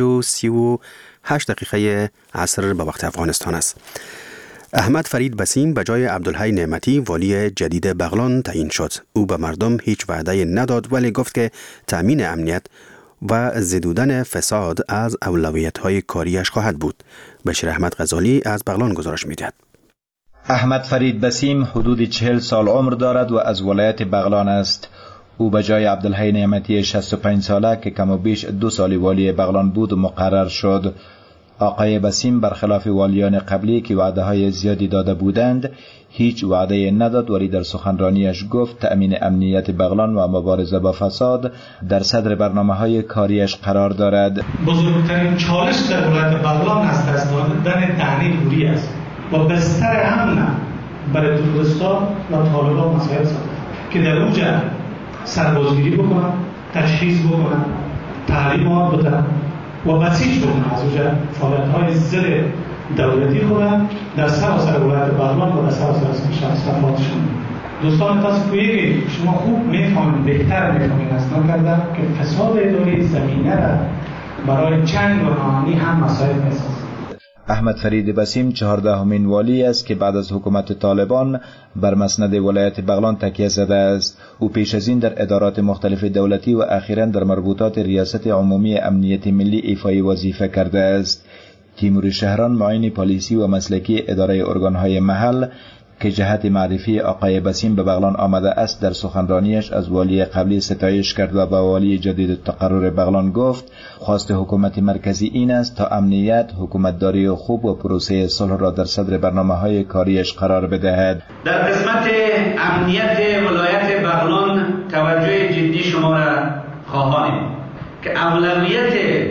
5:38 عصر به وقت افغانستان است. احمد فرید بسیم به جای عبدالحی نعمتی والی جدید بغلان تعیین شد. او به مردم هیچ وعده نداد ولی گفت که تامین امنیت و زدودن فساد از اولویت‌های کاریش خواهد بود. بشیر احمد غزالی از بغلان گزارش می‌دهد. احمد فرید بسیم حدود 40 سال عمر دارد و از ولایت بغلان است. او به جای عبدالحی نعمتی 65 ساله که کم و بیش 2 سال والی بغلان بود مقرر شد. آقای بسیم برخلاف والیان قبلی که وعده های زیادی داده بودند هیچ وعده نداد، ولی در سخنرانیش گفت تأمین امنیت بغلان و مبارزه با فساد در صدر برنامه‌های کاریش قرار دارد. بزرگترین چالش در ولایت بغلان از دست دادن دهنه دوری است و بستر امن برای تروریستان و طالبان مسائل ساخته که در اونجا سربازگیری بکنن، تشخیص بکنن، تعلیمات بدن و بسیج بکنن از اونجا فعالیت‌های ضد دولتی خودم در سراسر ولایت بغلان و در سراسر صفحاتشون. دوستان تاسکویی که شما خوب میفهمید، بهتر میفهمید اصلا کردم که فساد اداری زمینه را برای جنگ و ناامنی هم مسائل میسازد. احمد فرید بسیم 14مین والی است که بعد از حکومت طالبان بر مسند ولایت بغلان تکیه زده است. او پیش از این در ادارات مختلف دولتی و اخیراً در مربوطات ریاست عمومی امنیت ملی ایفای وظیفه کرده است. تیمور شهران معین پلیسی و مسلکی اداره ارگانهای محل که جهت معرفی آقای بسیم به بغلان آمده است در سخنرانیش از والی قبلی ستایش کرد و با والی جدید تقرر بغلان گفت خواست حکومت مرکزی این است تا امنیت، حکومتداری خوب و پروسه صلح را در صدر برنامه‌های کاریش قرار بدهد. در قسمت امنیت ولایت بغلان توجه جدی شما را خواهانیم که اولویت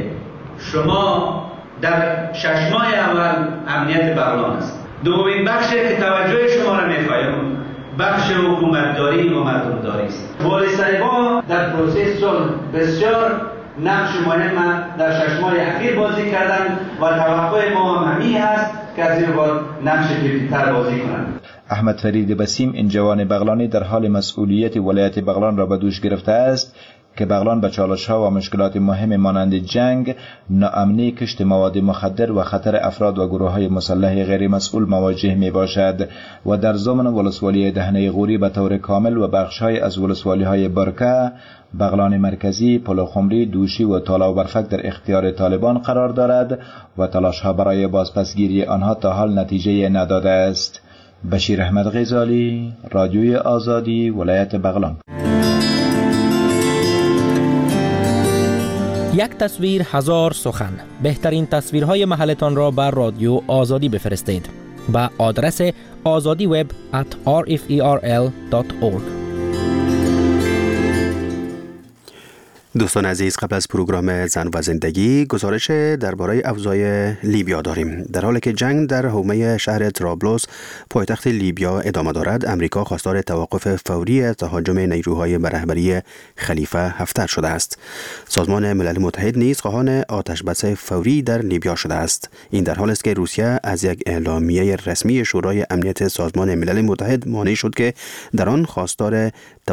شما در 6 ماه اول امنیت بغلان است. دومین بخش که توجه شما را می‌خواهیم بخش حکومتداری و مردمداری است. والی صاحبان در پروسه صلح بسیار نقش مهم در 6 ماه اخیر بازی کردند و توقع ما هم همین است که از این بعد نقش کلیدتر بازی کنند. احمد فرید بسیم این جوان بغلانی در حال مسئولیت ولایت بغلان را به دوش گرفته است که بغلان به چالش‌ها و مشکلات مهم مانند جنگ، ناامنی، کشت مواد مخدر و خطر افراد و گروه‌های مسلح غیر مسئول مواجه میباشد و در ضمن ولسوالی دهنه غوری به طور کامل و بخش‌های از ولسوالی‌های برکه، بغلان مرکزی، پلوخمری، دوشی و تالا و برفک در اختیار طالبان قرار دارد و تلاش‌ها برای بازپسگیری آنها تا حال نتیجه نداده است. بشیر احمد غزالی، رادیوی آزادی، ولایت بغلان. یک تصویر هزار سخن. بهترین تصویرهای محلتان را بر رادیو آزادی بفرستید به آدرس azadiweb@rferl.org. دوستان عزیز، قبل از پروگرام زن و زندگی گزارش درباره اوضاع لیبیا داریم. در حالی که جنگ در حومه شهر طرابلس پایتخت لیبیا ادامه دارد، امریکا خواستار توقف فوری تهاجم نیروهای به رهبری خلیفه حفتر شده است. سازمان ملل متحد نیز خواهان آتشبس فوری در لیبیا شده است. این در حالی است که روسیه از یک اعلامیه رسمی شورای امنیت سازمان ملل متحد مانع شد که در آن خواستار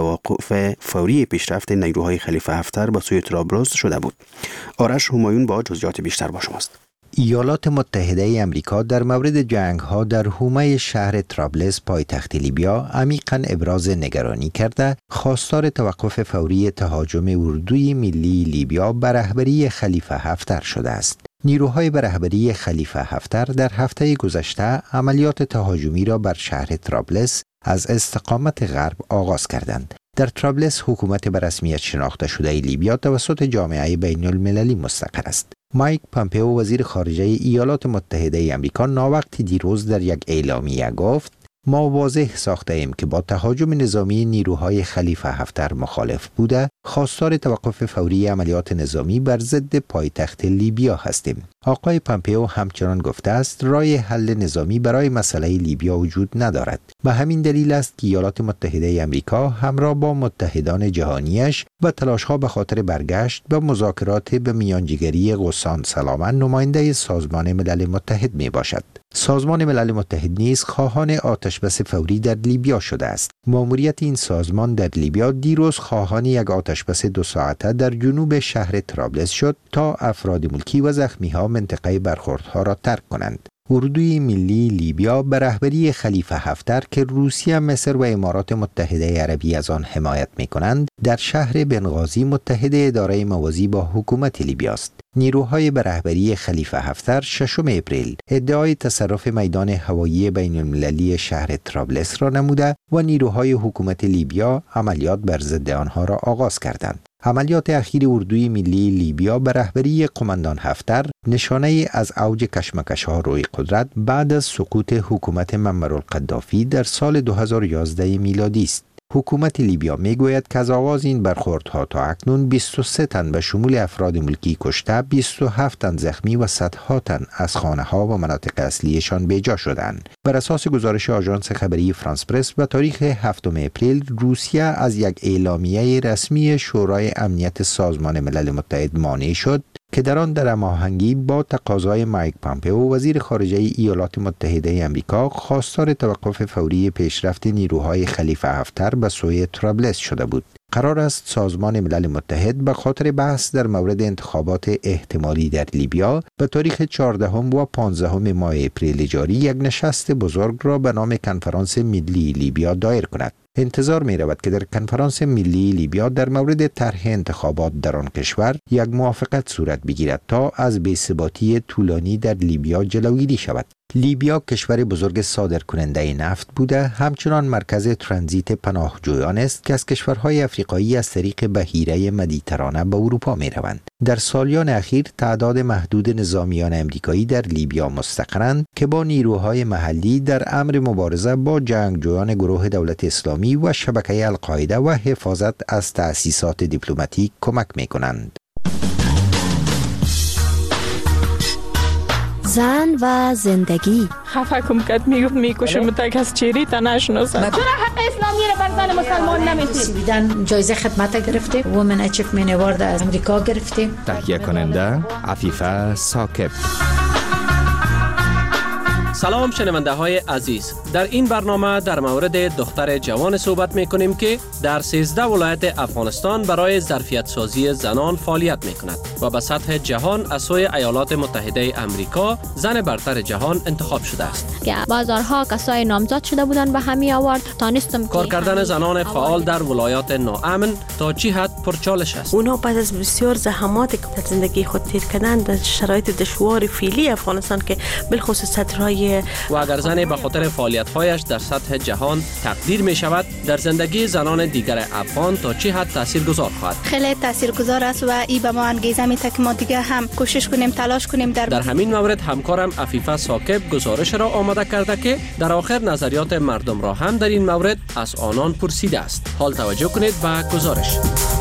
توقف فوری پیشرفت نیروهای خلیفه حفتر به سوی طرابلس شده بود. آرش همایون با جزئیات بیشتر با شماست. ایالات متحده امریکا در مورد جنگ‌ها در حومه شهر طرابلس پایتخت لیبیا عمیقاً ابراز نگرانی کرده خواستار توقف فوری تهاجم اردوی ملی لیبیا به رهبری خلیفه حفتر شده است. نیروهای به رهبری خلیفه حفتر در هفته گذشته عملیات تهاجمی را بر شهر طرابلس از استقامت غرب آغاز کردند. در طرابلس حکومت به رسمیت شناخته شده لیبیا توسط جامعه بین المللی مستقر است. مایک پامپئو وزیر خارجه ایالات متحده آمریکا ناوقتی دیروز در یک اعلامیه گفت ما واضح ساخته ایم که با تهاجم نظامی نیروهای خلیفه حفتر مخالف بوده، خواستار توقف فوری عملیات نظامی بر ضد پایتخت لیبیا هستیم. آقای پامپئو همچنان گفته است راه حل نظامی برای مسئله لیبیا وجود ندارد. به همین دلیل است که ایالات متحده آمریکا همراه با متحدان جهانیش و تلاش‌ها به خاطر برگشت به مذاکرات به میانجیگری غسان سلامن نماینده سازمان ملل متحد می باشد. سازمان ملل متحد نیز خواهان آتشبس فوری در لیبیا شده است. ماموریت این سازمان در لیبیا دیروز خواهان یک آتشبس 2 ساعته در جنوب شهر طرابلس شد تا افراد ملکی و زخمی‌ها منطقه برخوردها را ترک کنند. اردوی ملی لیبیا به رهبری خلیفه حفتر که روسیه، مصر و امارات متحده عربی از آن حمایت می‌کنند، در شهر بنغازی متحد اداره موازی با حکومت لیبیا است. نیروهای به رهبری خلیفه حفتر 6 اپریل ادعای تصرف میدان هوایی بین المللی شهر طرابلس را نموده و نیروهای حکومت لیبیا عملیات بر ضد آنها را آغاز کردند. عملیات اخیر اردوی ملی لیبیا به رهبری قماندان حفتر نشانه از اوج کشمکش‌ها روی قدرت بعد از سقوط حکومت معمر القذافی در سال 2011 میلادی است. حکومت لیبیا میگوید که از آغاز این برخوردها تا اکنون 23 تن به شمول افراد ملکی کشته، 27 تن زخمی و صدها تن از خانه‌ها و مناطق اصلیشان بیجا شدند. بر اساس گزارش آژانس خبری فرانس پرس به تاریخ 7 اپریل روسیه از یک اعلامیه رسمی شورای امنیت سازمان ملل متحد مانع شد که در آن در هماهنگی با تقاضای مایک پامپئو وزیر خارجه ایالات متحده آمریکا خواستار توقف فوری پیشرفت نیروهای خلیفه حفتر به سوی طرابلس شده بود. قرار است سازمان ملل متحد به خاطر بحث در مورد انتخابات احتمالی در لیبیا به تاریخ 14 و 15 ماه اپریل جاری یک نشست بزرگ را به نام کنفرانس ملی لیبیا دایر کند. انتظار می رود که در کنفرانس ملی لیبیا در مورد طرح انتخابات در آن کشور یک موافقت صورت بگیرد تا از بی‌ثباتی طولانی در لیبیا جلوگیری شود. لیبیا کشور بزرگ صادرکننده نفت بوده، همچنان مرکز ترانزیت پناهجویان است که از کشورهای افریقایی از طریق بحیره مدیترانه به اروپا می روند. در سالیان اخیر تعداد محدود نظامیان امریکایی در لیبیا مستقرند که با نیروهای محلی در امر مبارزه با جنگجویان گروه دولت اسلامی و شبکه القاعده و حفاظت از تأسیسات دیپلماتیک کمک می کنند. زن و زندگی. خفه کم کد میکشم تک از چیری تا نشناسم. چرا حق اسلامی رو بر زن مسلمان نمیدید؟ جایزه خدمت گرفته، وومن اچیومنت اوارد از امریکا گرفته. تهیه کننده عفیفه ثاقب. سلام شنونده های عزیز، در این برنامه در مورد دختر جوان صحبت می کنیم که در 13 ولایت افغانستان برای ظرفیت سازی زنان فعالیت می کند و به سطح جهان از سوی ایالات متحده امریکا زن برتر جهان انتخاب شده است. که بازارها کسای نامزد شده بودند به همین آورد تانستم کار کردن زنان فعال در ولایات ناامن تا چی حد پرچالش است. اونا بعد از بسیار زحماتی که در زندگی خود تیر کردن در شرایط دشوار فعلی افغانستان که بالخصوص سطرهای و اگر زنی به خاطر فعالیت‌هایش در سطح جهان تقدیر می شود، در زندگی زنان دیگر افغان تا چه حد تاثیرگذار خواهد؟ خیلی تاثیرگذار است و این به ما انگیزه میده که ما دیگه هم کوشش کنیم، تلاش کنیم. در همین مورد همکارم عفیفه ثاقب گزارش را آماده کرده که در آخر نظریات مردم را هم در این مورد از آنان پرسیده است. حال توجه کنید به گزارش.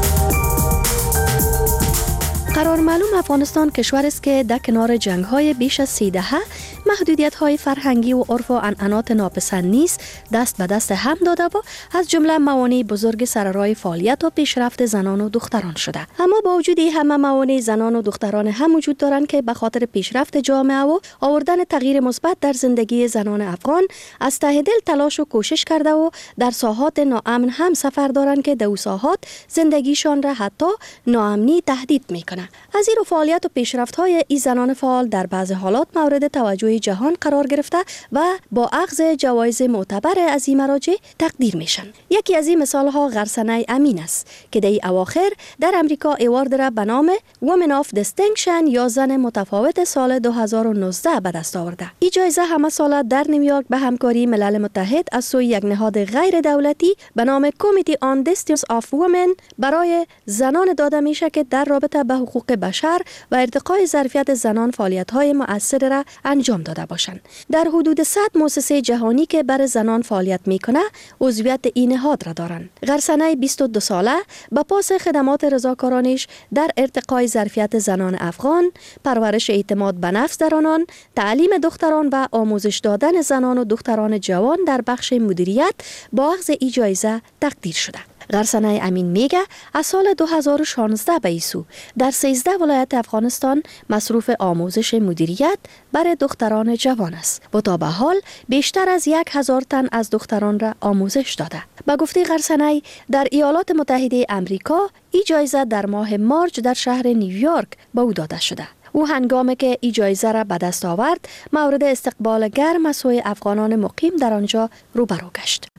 قرار معلوم افغانستان کشور است که در کنار جنگ‌های بیش از 30 دهه محدودیت‌های فرهنگی و عرف و عنعنات ناپسند نیست دست به دست هم داده و از جمله موانع بزرگ سرراه فعالیت و پیشرفت زنان و دختران شده. اما با وجود این همه موانع زنان و دختران هم وجود دارند که به خاطر پیشرفت جامعه و آوردن تغییر مثبت در زندگی زنان افغان از ته دل تلاش و کوشش کرده و در ساحات ناامن هم سفر دارند که در ساحات زندگیشان را حتی ناامنی تهدید می‌کند. از این فعالیت و پیشرفت‌های این زنان فعال در بعض حالات مورد توجه جهان قرار گرفته و با اخذ جوایز معتبر از این مراجع تقدیر میشن. یکی از این مثال‌ها غرسنه امین است که در اواخر در امریکا ایوارد را به نام Women of Distinction یا زن متفاوت سال 2019 به دست آورده. این جایزه همه ساله در نیویورک به همکاری ملل متحد از سوی یک نهاد غیر دولتی به نام Committee on Distinctions of Women برای زنان داده میشه که در رابطه به حقوق بشر و ارتقای ظرفیت زنان فعالیت‌های مؤثر را انجام داده باشند. در حدود 100 مؤسسه جهانی که برای زنان فعالیت میکنه عضویت این نهاد را دارند. غرسنه 22 ساله به پاس خدمات رضاکارانش در ارتقای ظرفیت زنان افغان، پرورش اعتماد به نفس در آنان، تعلیم دختران و آموزش دادن زنان و دختران جوان در بخش مدیریت با اخذ این جایزه تقدیر شده. غرسنه امین میگه از سال 2016 به ایسو در 13 ولایت افغانستان مصروف آموزش مدیریت برای دختران جوان است و تا به حال بیشتر از 1000 تن از دختران را آموزش داده. به گفته غرسنه در ایالات متحده امریکا این جایزه در ماه مارچ در شهر نیویورک به او داده شده. او هنگامی که این جایزه را به دست آورد مورد استقبال گرم از سوی افغانان مقیم در آنجا روبرو گشت.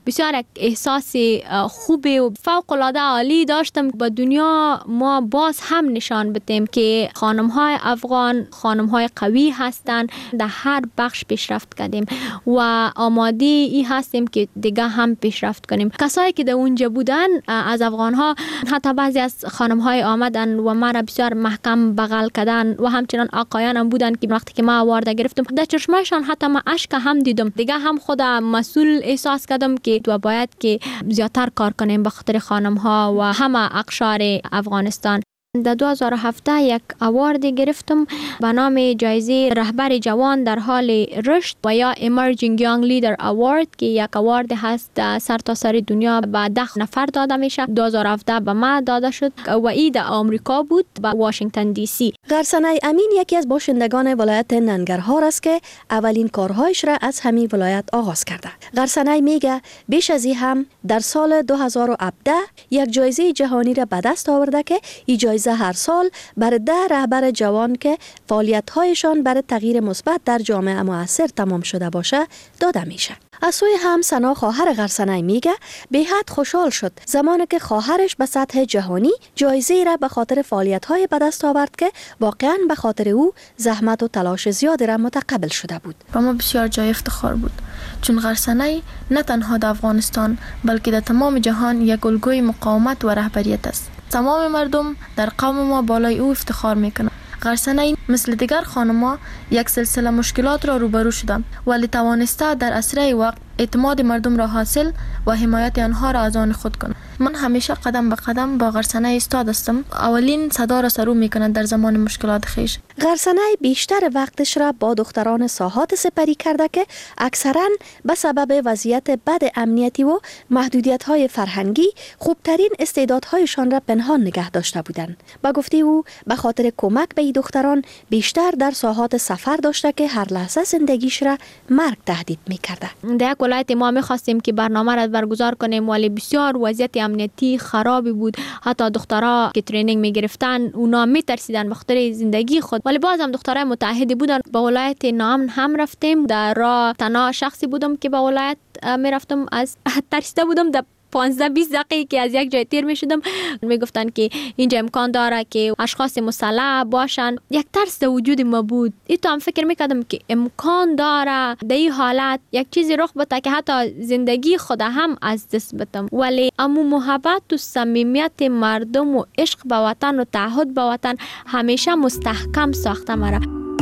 بسیار احساس خوب و فوق العاده عالی داشتم. با دنیا ما باز هم نشان بدیم که خانم‌های افغان خانم‌های قوی هستند، در هر بخش پیشرفت کردیم و آماده ای هستیم که دیگه هم پیشرفت کنیم. کسایی که در اونجا بودن از افغان‌ها، حتی بعضی از خانم‌های آمدن و ما را بسیار محکم بغل کردن و همچنان آقایان هم بودن که وقتی که ما آوارده گرفتم در چشمشان حتی ما اشک هم دیدم. دیگه هم خودم مسئول احساس کردم که باید که زیادتر کار کنیم به خاطر خانم‌ها و همه اقشار افغانستان. در 2017 یک اوارد گرفتم به نام جایزه رهبر جوان در حال رشد و یا Emerging Young Leader Award که یک اوارد هست سرتاسر دنیا به 10 نفر داده میشه. 2017 به ما داده شد و ای در آمریکا بود به واشنگتن دی سی. غرسنه امین یکی از باشندگان ولایت ننگرهار است که اولین کارهایش را از همین ولایت آغاز کرده. غرسنه میگه بیش از این هم در سال 2017 یک جایزه جهانی را به دست آورده که این جایزه هر سال برای 10 رهبر جوان که فعالیت‌هایشان برای تغییر مثبت در جامعه مؤثر تمام شده باشه داده میشه. از سوی هم سنا خواهر غرسنه میگه به حد خوشحال شد زمانی که خواهرش به سطح جهانی جایزه را به خاطر فعالیت‌های به دست آورد که واقعاً به خاطر او زحمت و تلاش زیادی را متقبل شده بود. و ما بسیار جای افتخار بود چون غرسنه نه تنها در افغانستان بلکه در تمام جهان یک الگوی مقاومت و رهبریت است. تمام مردم در قوم ما بالای او افتخار میکنند. غرسنه مثل دیگر خانم‌ها یک سلسله مشکلات را روبرو شده ولی توانسته در اسرع وقت اعتماد مردم را حاصل و حمایت آنها را از آن خود کند. من همیشه قدم به قدم با غرسنه ایستاده هستم. اولین صدا را سرو میکنند در زمان مشکلات خیش. غرسنه بیشتر وقتش را با دختران ساحات سپری کرده که اکثرا به سبب وضعیت بد امنیتی و محدودیت‌های فرهنگی خوبترین استعدادهایشان را پنهان نگه داشته بودند. با گفته او به خاطر کمک به این دختران بیشتر در ساحات سفر داشته که هر لحظه زندگیش را مرگ تهدید میکرده. در ولایت ما می‌خواستیم که برنامه را برگزار کنیم ولی بسیار وضعیت امنیتی خرابی بود. حتی دخترها که ترینینگ می‌گرفتن اونا می‌ترسیدن به خاطر زندگی خود ولی باز هم دخترای متحدی بودن. به ولایت نام هم رفتیم. در راه تنها شخصی بودم که به ولایت میرفتم. از ترسیده بودم. در 15-20 دقیقه که از یک جای تیر می شدم میگفتن که اینجا امکان داره که اشخاص مسلح باشن. یک ترس در وجود ما بود. ای تو هم فکر میکردم که امکان داره در این حالت یک چیزی رخ بده که حتی زندگی خود هم از دست بدم ولی امو محبت و صمیمیت مردم و عشق به وطن و تعهد به وطن همیشه مستحکم ساخته مرا.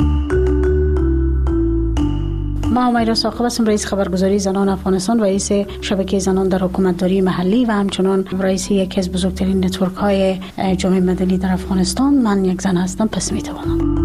ما همیرا ساقب هستم، رئیس خبرگزاری زنان افغانستان و رئیس شبکه زنان در حکومتداری محلی و همچنان رئیس یکی از بزرگترین نتورک های جامعه مدنی در افغانستان. من یک زن هستم پس میتوانم.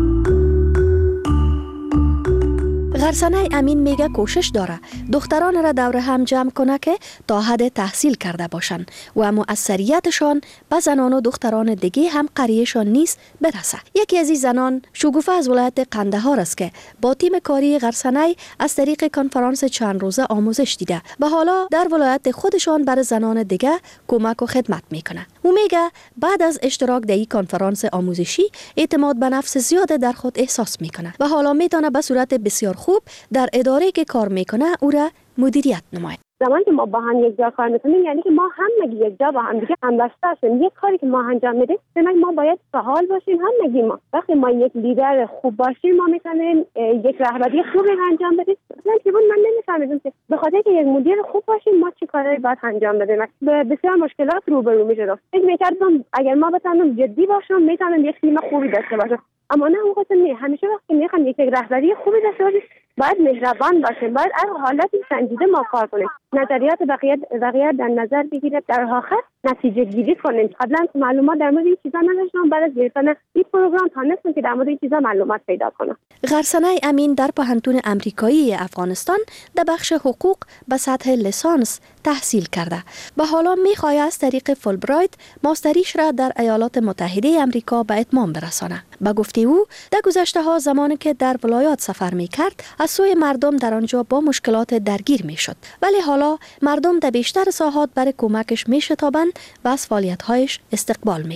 غرسنه امین میگه کوشش داره دختران را دور هم جمع کنه که تا حد تحصیل کرده باشن و مؤثریتشان به زنان و دختران دیگه هم قریهشان نیست برسه. یکی از این زنان شگوفه از ولایت قندهار است که با تیم کاری غرسنه از طریق کنفرانس چند روزه آموزش دیده و حالا در ولایت خودشان برای زنان دیگه کمک و خدمت میکنه. او میگه بعد از اشتراک در این کنفرانس آموزشی اعتماد به نفس زیاد در خود احساس میکنه و حالا میتونه به صورت بسیار خوب در اداره که کار میکنه او را مدیریت نماید. زمانی که ما با هم یک جا کار میکنیم یعنی که ما همگی یک جا با هم دیگه همبسته هستیم. یک کاری که ما انجام میدیم یعنی ما باید فعال باشیم. همگی ما وقتی ما یک لیدر خوب باشیم ما میتونیم یک رهبری خوبی انجام بدیم. مثلا من نمیفهمیدم که به خاطر که یک مدیر خوب باشیم ما چه کاری باید انجام بدیم. بسیار مشکلات روبرو میشدم. فکر میکردم اگر ما بتونیم جدی باشم میتونم یک تیم خوبی داشته باشم. اما نه اون نه. همیشه وقتی میخوام یک رهبری خوبی داشته باشیم باید مهربان باشیم. باید از حالت سنجیده ما کار کنیم. نظریات بقیه در نظر بگیرید در آخر نتیجه گیری کنیم. قبلا معلومات در مورد این چیزا نداشتم. بعد از گرفتن این پروگرام تونستم که در مورد این چیزا معلومات پیدا کنم. غرسنه امین در پوهنتون امریکایی افغانستان در بخش حقوق به سطح لیسانس تحصیل کرده و حالا می‌خواهد از طریق فولبرایت ماستریش را در ایالات متحده آمریکا به اتمام برسانه. با گفته او در گذشته‌ها زمانی که در ولایات سفر می‌کرد از سوی مردم در آنجا با مشکلات درگیر می‌شد ولی حالا مردم در بیشتر ساحات برای کمکش می‌شتابند و از فعالیت‌هایش استقبال می‌کنند.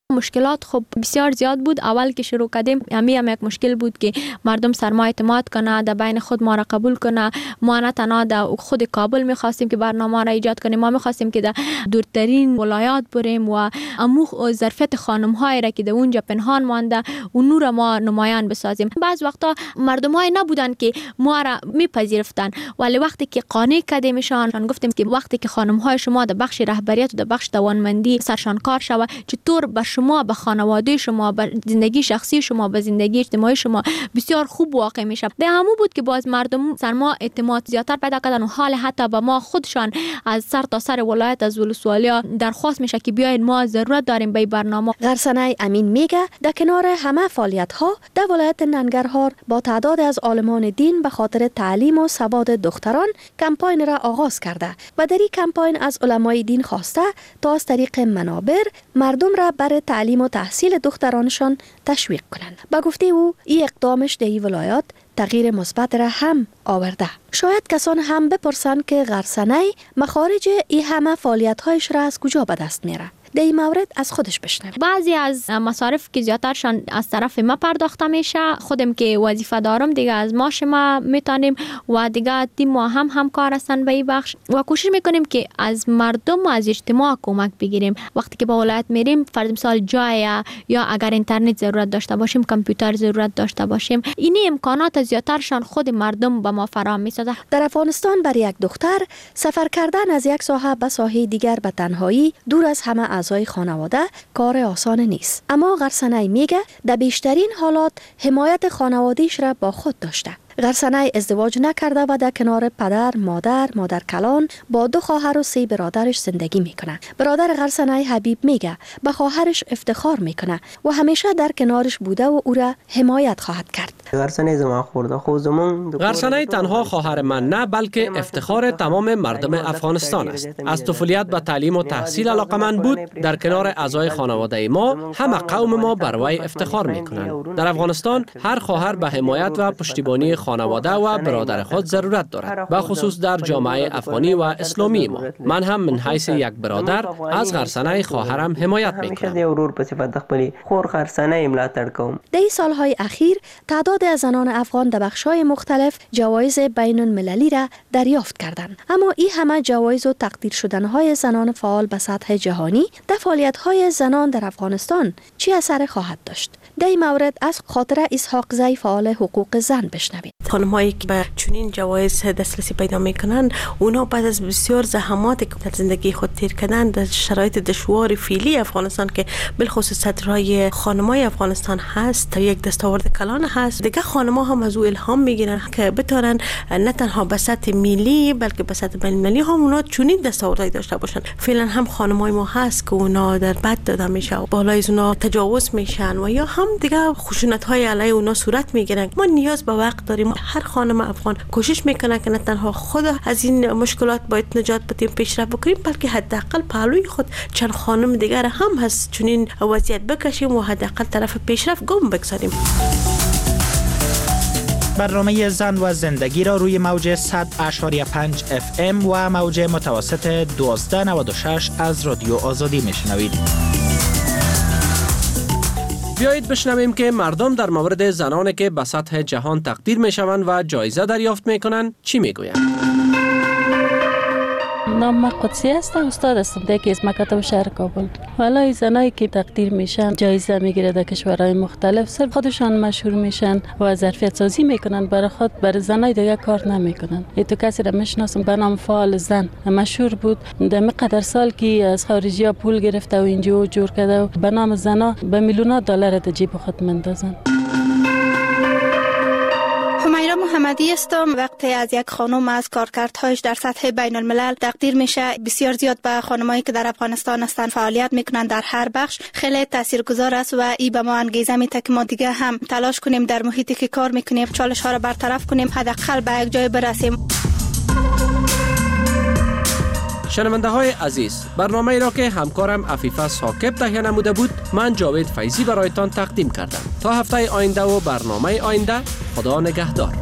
مشکلات خب بسیار زیاد بود. اول که شروع کردیم هم یک مشکل بود که مردم سرما اعتماد کنه، در بین خود ما را قبول کنه. ما نه تنها در خود کابل می‌خواستیم که برنامه را ایجاد کنیم، ما می‌خواستیم که در دورترین ولایات بریم و امو ظرفیت خانم‌های را که در اونجا پنهان مانده اون را ما نمایان بسازیم. بعض وقتا مردم‌های نبودن که ما را میپذیرفتن، ولی وقتی که قانع کردیمشان گفتیم که وقتی که خانم‌های شما در بخش رهبریت و در بخش توانمندی سرشان کار شود، چطور به شما، به خانواده شما، به زندگی شخصی شما، به زندگی اجتماعی شما بسیار خوب واقع میشه. به همون بود که باز مردم سر ما اعتماد زیادتر پیدا کردن و حال حتی به ما خودشان از سر تا سر ولایت از ولسوالیا درخواست میشه که بیاید، ما ضرورت داریم به برنامه. غرسنه امین میگه در کنار همه فعالیت‌ها در ولایت ننگرهار با تعداد از عالمان دین به خاطر تعلیم و سواد دختران کمپاین را آغاز کرده و در این کمپاین از علمای دین خواسته تا از طریق منابر مردم را برای تعلیم و تحصیل دخترانشان تشویق کنند. با گفته او این اقدامش در این ولایات تغییر مثبت را هم آورده. شاید کسان هم بپرسند که غرسنه مخارج این همه فعالیت‌هایش را از کجا به دست میاره. در این مورد از خودش بشنویم. بعضی از مصارف که زیادترشان از طرف ما پرداخته میشه، خودم که وظیفه دارم دیگه از ماش ما میتونیم و دیگه تیم ما هم همکار هستن به این بخش و کوشش میکنیم که از مردم و از اجتماع کمک بگیریم. وقتی که به ولایت میریم فرض مثال جای یا اگر اینترنت ضرورت داشته باشیم، کامپیوتر ضرورت داشته باشیم، این امکانات زیادترشان خود مردم به ما فراهم میسازه. در افغانستان برای یک دختر سفر کردن از یک ساحه به ساحه دیگر به تنهایی دور از همه اعضای خانواده کار آسان نیست. اما غرسنه میگه در بیشترین حالات حمایت خانواده‌اش را با خود داشته. غرسنه ازدواج نکرده و در کنار پدر، مادر کلان با 2 خواهر و 3 برادرش زندگی میکنه. برادر غرسنه حبیب میگه به خواهرش افتخار میکنه و همیشه در کنارش بوده و او را حمایت خواهد کرد. غرسنه تنها خواهر من نه، بلکه افتخار تمام مردم افغانستان است. از طفولیت به تعلیم و تحصیل علاقه‌مند بود. در کنار اعضای خانواده ما همه قوم ما بر وی افتخار میکنند. در افغانستان هر خواهر به حمایت و پشتیبانی خانواده و برادر خود ضرورت دارد، به خصوص در جامعه افغانی و اسلامی ما. من هم من حیث یک برادر از غرسنه خواهرم حمایت میکنم. در این سالهای اخیر تعداد از زنان افغان در بخش‌های مختلف جوایز بین المللی را دریافت کردند. اما این همه جوایز و تقدیر شدن‌های زنان فعال به سطح جهانی در فعالیت‌های زنان در افغانستان چه اثر خواهد داشت؟ در این مورد از خاطره اسحاق زی فعال حقوق زن بشنوید. خانم‌هایی که به چنین جوایز دسترسی پیدا میکنن، اونا بعد از بسیار زحماتی که در زندگی خود تیر کردن در شرایط دشوار فعلی افغانستان که بالخصوص صدرای خانم‌های افغانستان هست، یک دستاورد کلان هست، دیگه خانم‌ها هم از او الهام میگیرن که بتونن نه تنها به سطح ملی بلکه به سطح بین‌المللی هم اونا چنین دستاوردی داشته باشن. فعلا هم خانم‌های ما هست که اونا در بد داده میشه و بالای از اونا تجاوز میشن و یا هم دیگه خشونت‌های علیه اونا صورت میگیرن. ما نیاز به وقت داریم. هر خانم افغان کوشش میکنه که نه تنها خود از این مشکلات باید نجات بدیم، پیشرفت بکنیم، بلکه حداقل پهلوی خود چند خانم دیگر هم هست چنین وضعیت بکشیم و حداقل طرف پیشرفت گام بگذاریم. برنامه زن و زندگی را روی موج 100.5 FM و موج متوسط 1296 از رادیو آزادی میشنوید. بیایید بشنویم که مردم در مورد زنانی که به سطح جهان تقدیر میشوند و جایزه دریافت میکنند چی میگویند. نام ما قدسی است، استاد هستم در از مکاتب شهر کابل. حالا زنایی که تقدیر میشن جایزه میگیره در کشورهای مختلف، صرف خودشان مشهور میشن و ظرفیت سازی میکنن برای خود، برای زنای دیگه کار نمیکنن. تو کسی را میشناسم به نام فعال زن، مشهور بود در مقدار سال که از خارجی ها پول گرفته و اینجا جور کرده و به نام زنا به میلیون دلار در جیب خود مندازن. حمیرا محمدی هستم. وقتی از یک خانم از کارکردهایش در سطح بین الملل تقدیر میشه، بسیار زیاد به خانمایی که در افغانستان هستند فعالیت میکنن در هر بخش، خیلی تاثیرگذار است و این به ما انگیزه میده که ما دیگه هم تلاش کنیم در محیطی که کار میکنیم چالش ها را برطرف کنیم، حداقل به یک جای برسیم. شنونده های عزیز، برنامه ای را که همکارم عفیفه ساکب تهیه نموده بود، من جاوید فیضی برایتان تقدیم کردم. تا هفته آینده و برنامه آینده، خدا نگهدار.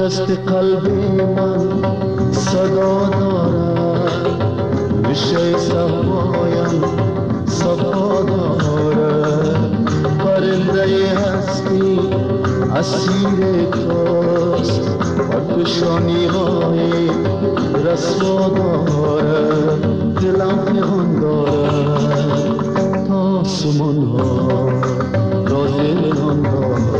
شکست قلب من صدا دارد، نشه صفایم صفا دارد. پرنده هستی اسیر توست و پیشانی های رسوا دارد. دلم پنهان دارد تا آسمان ها را دلان دارد.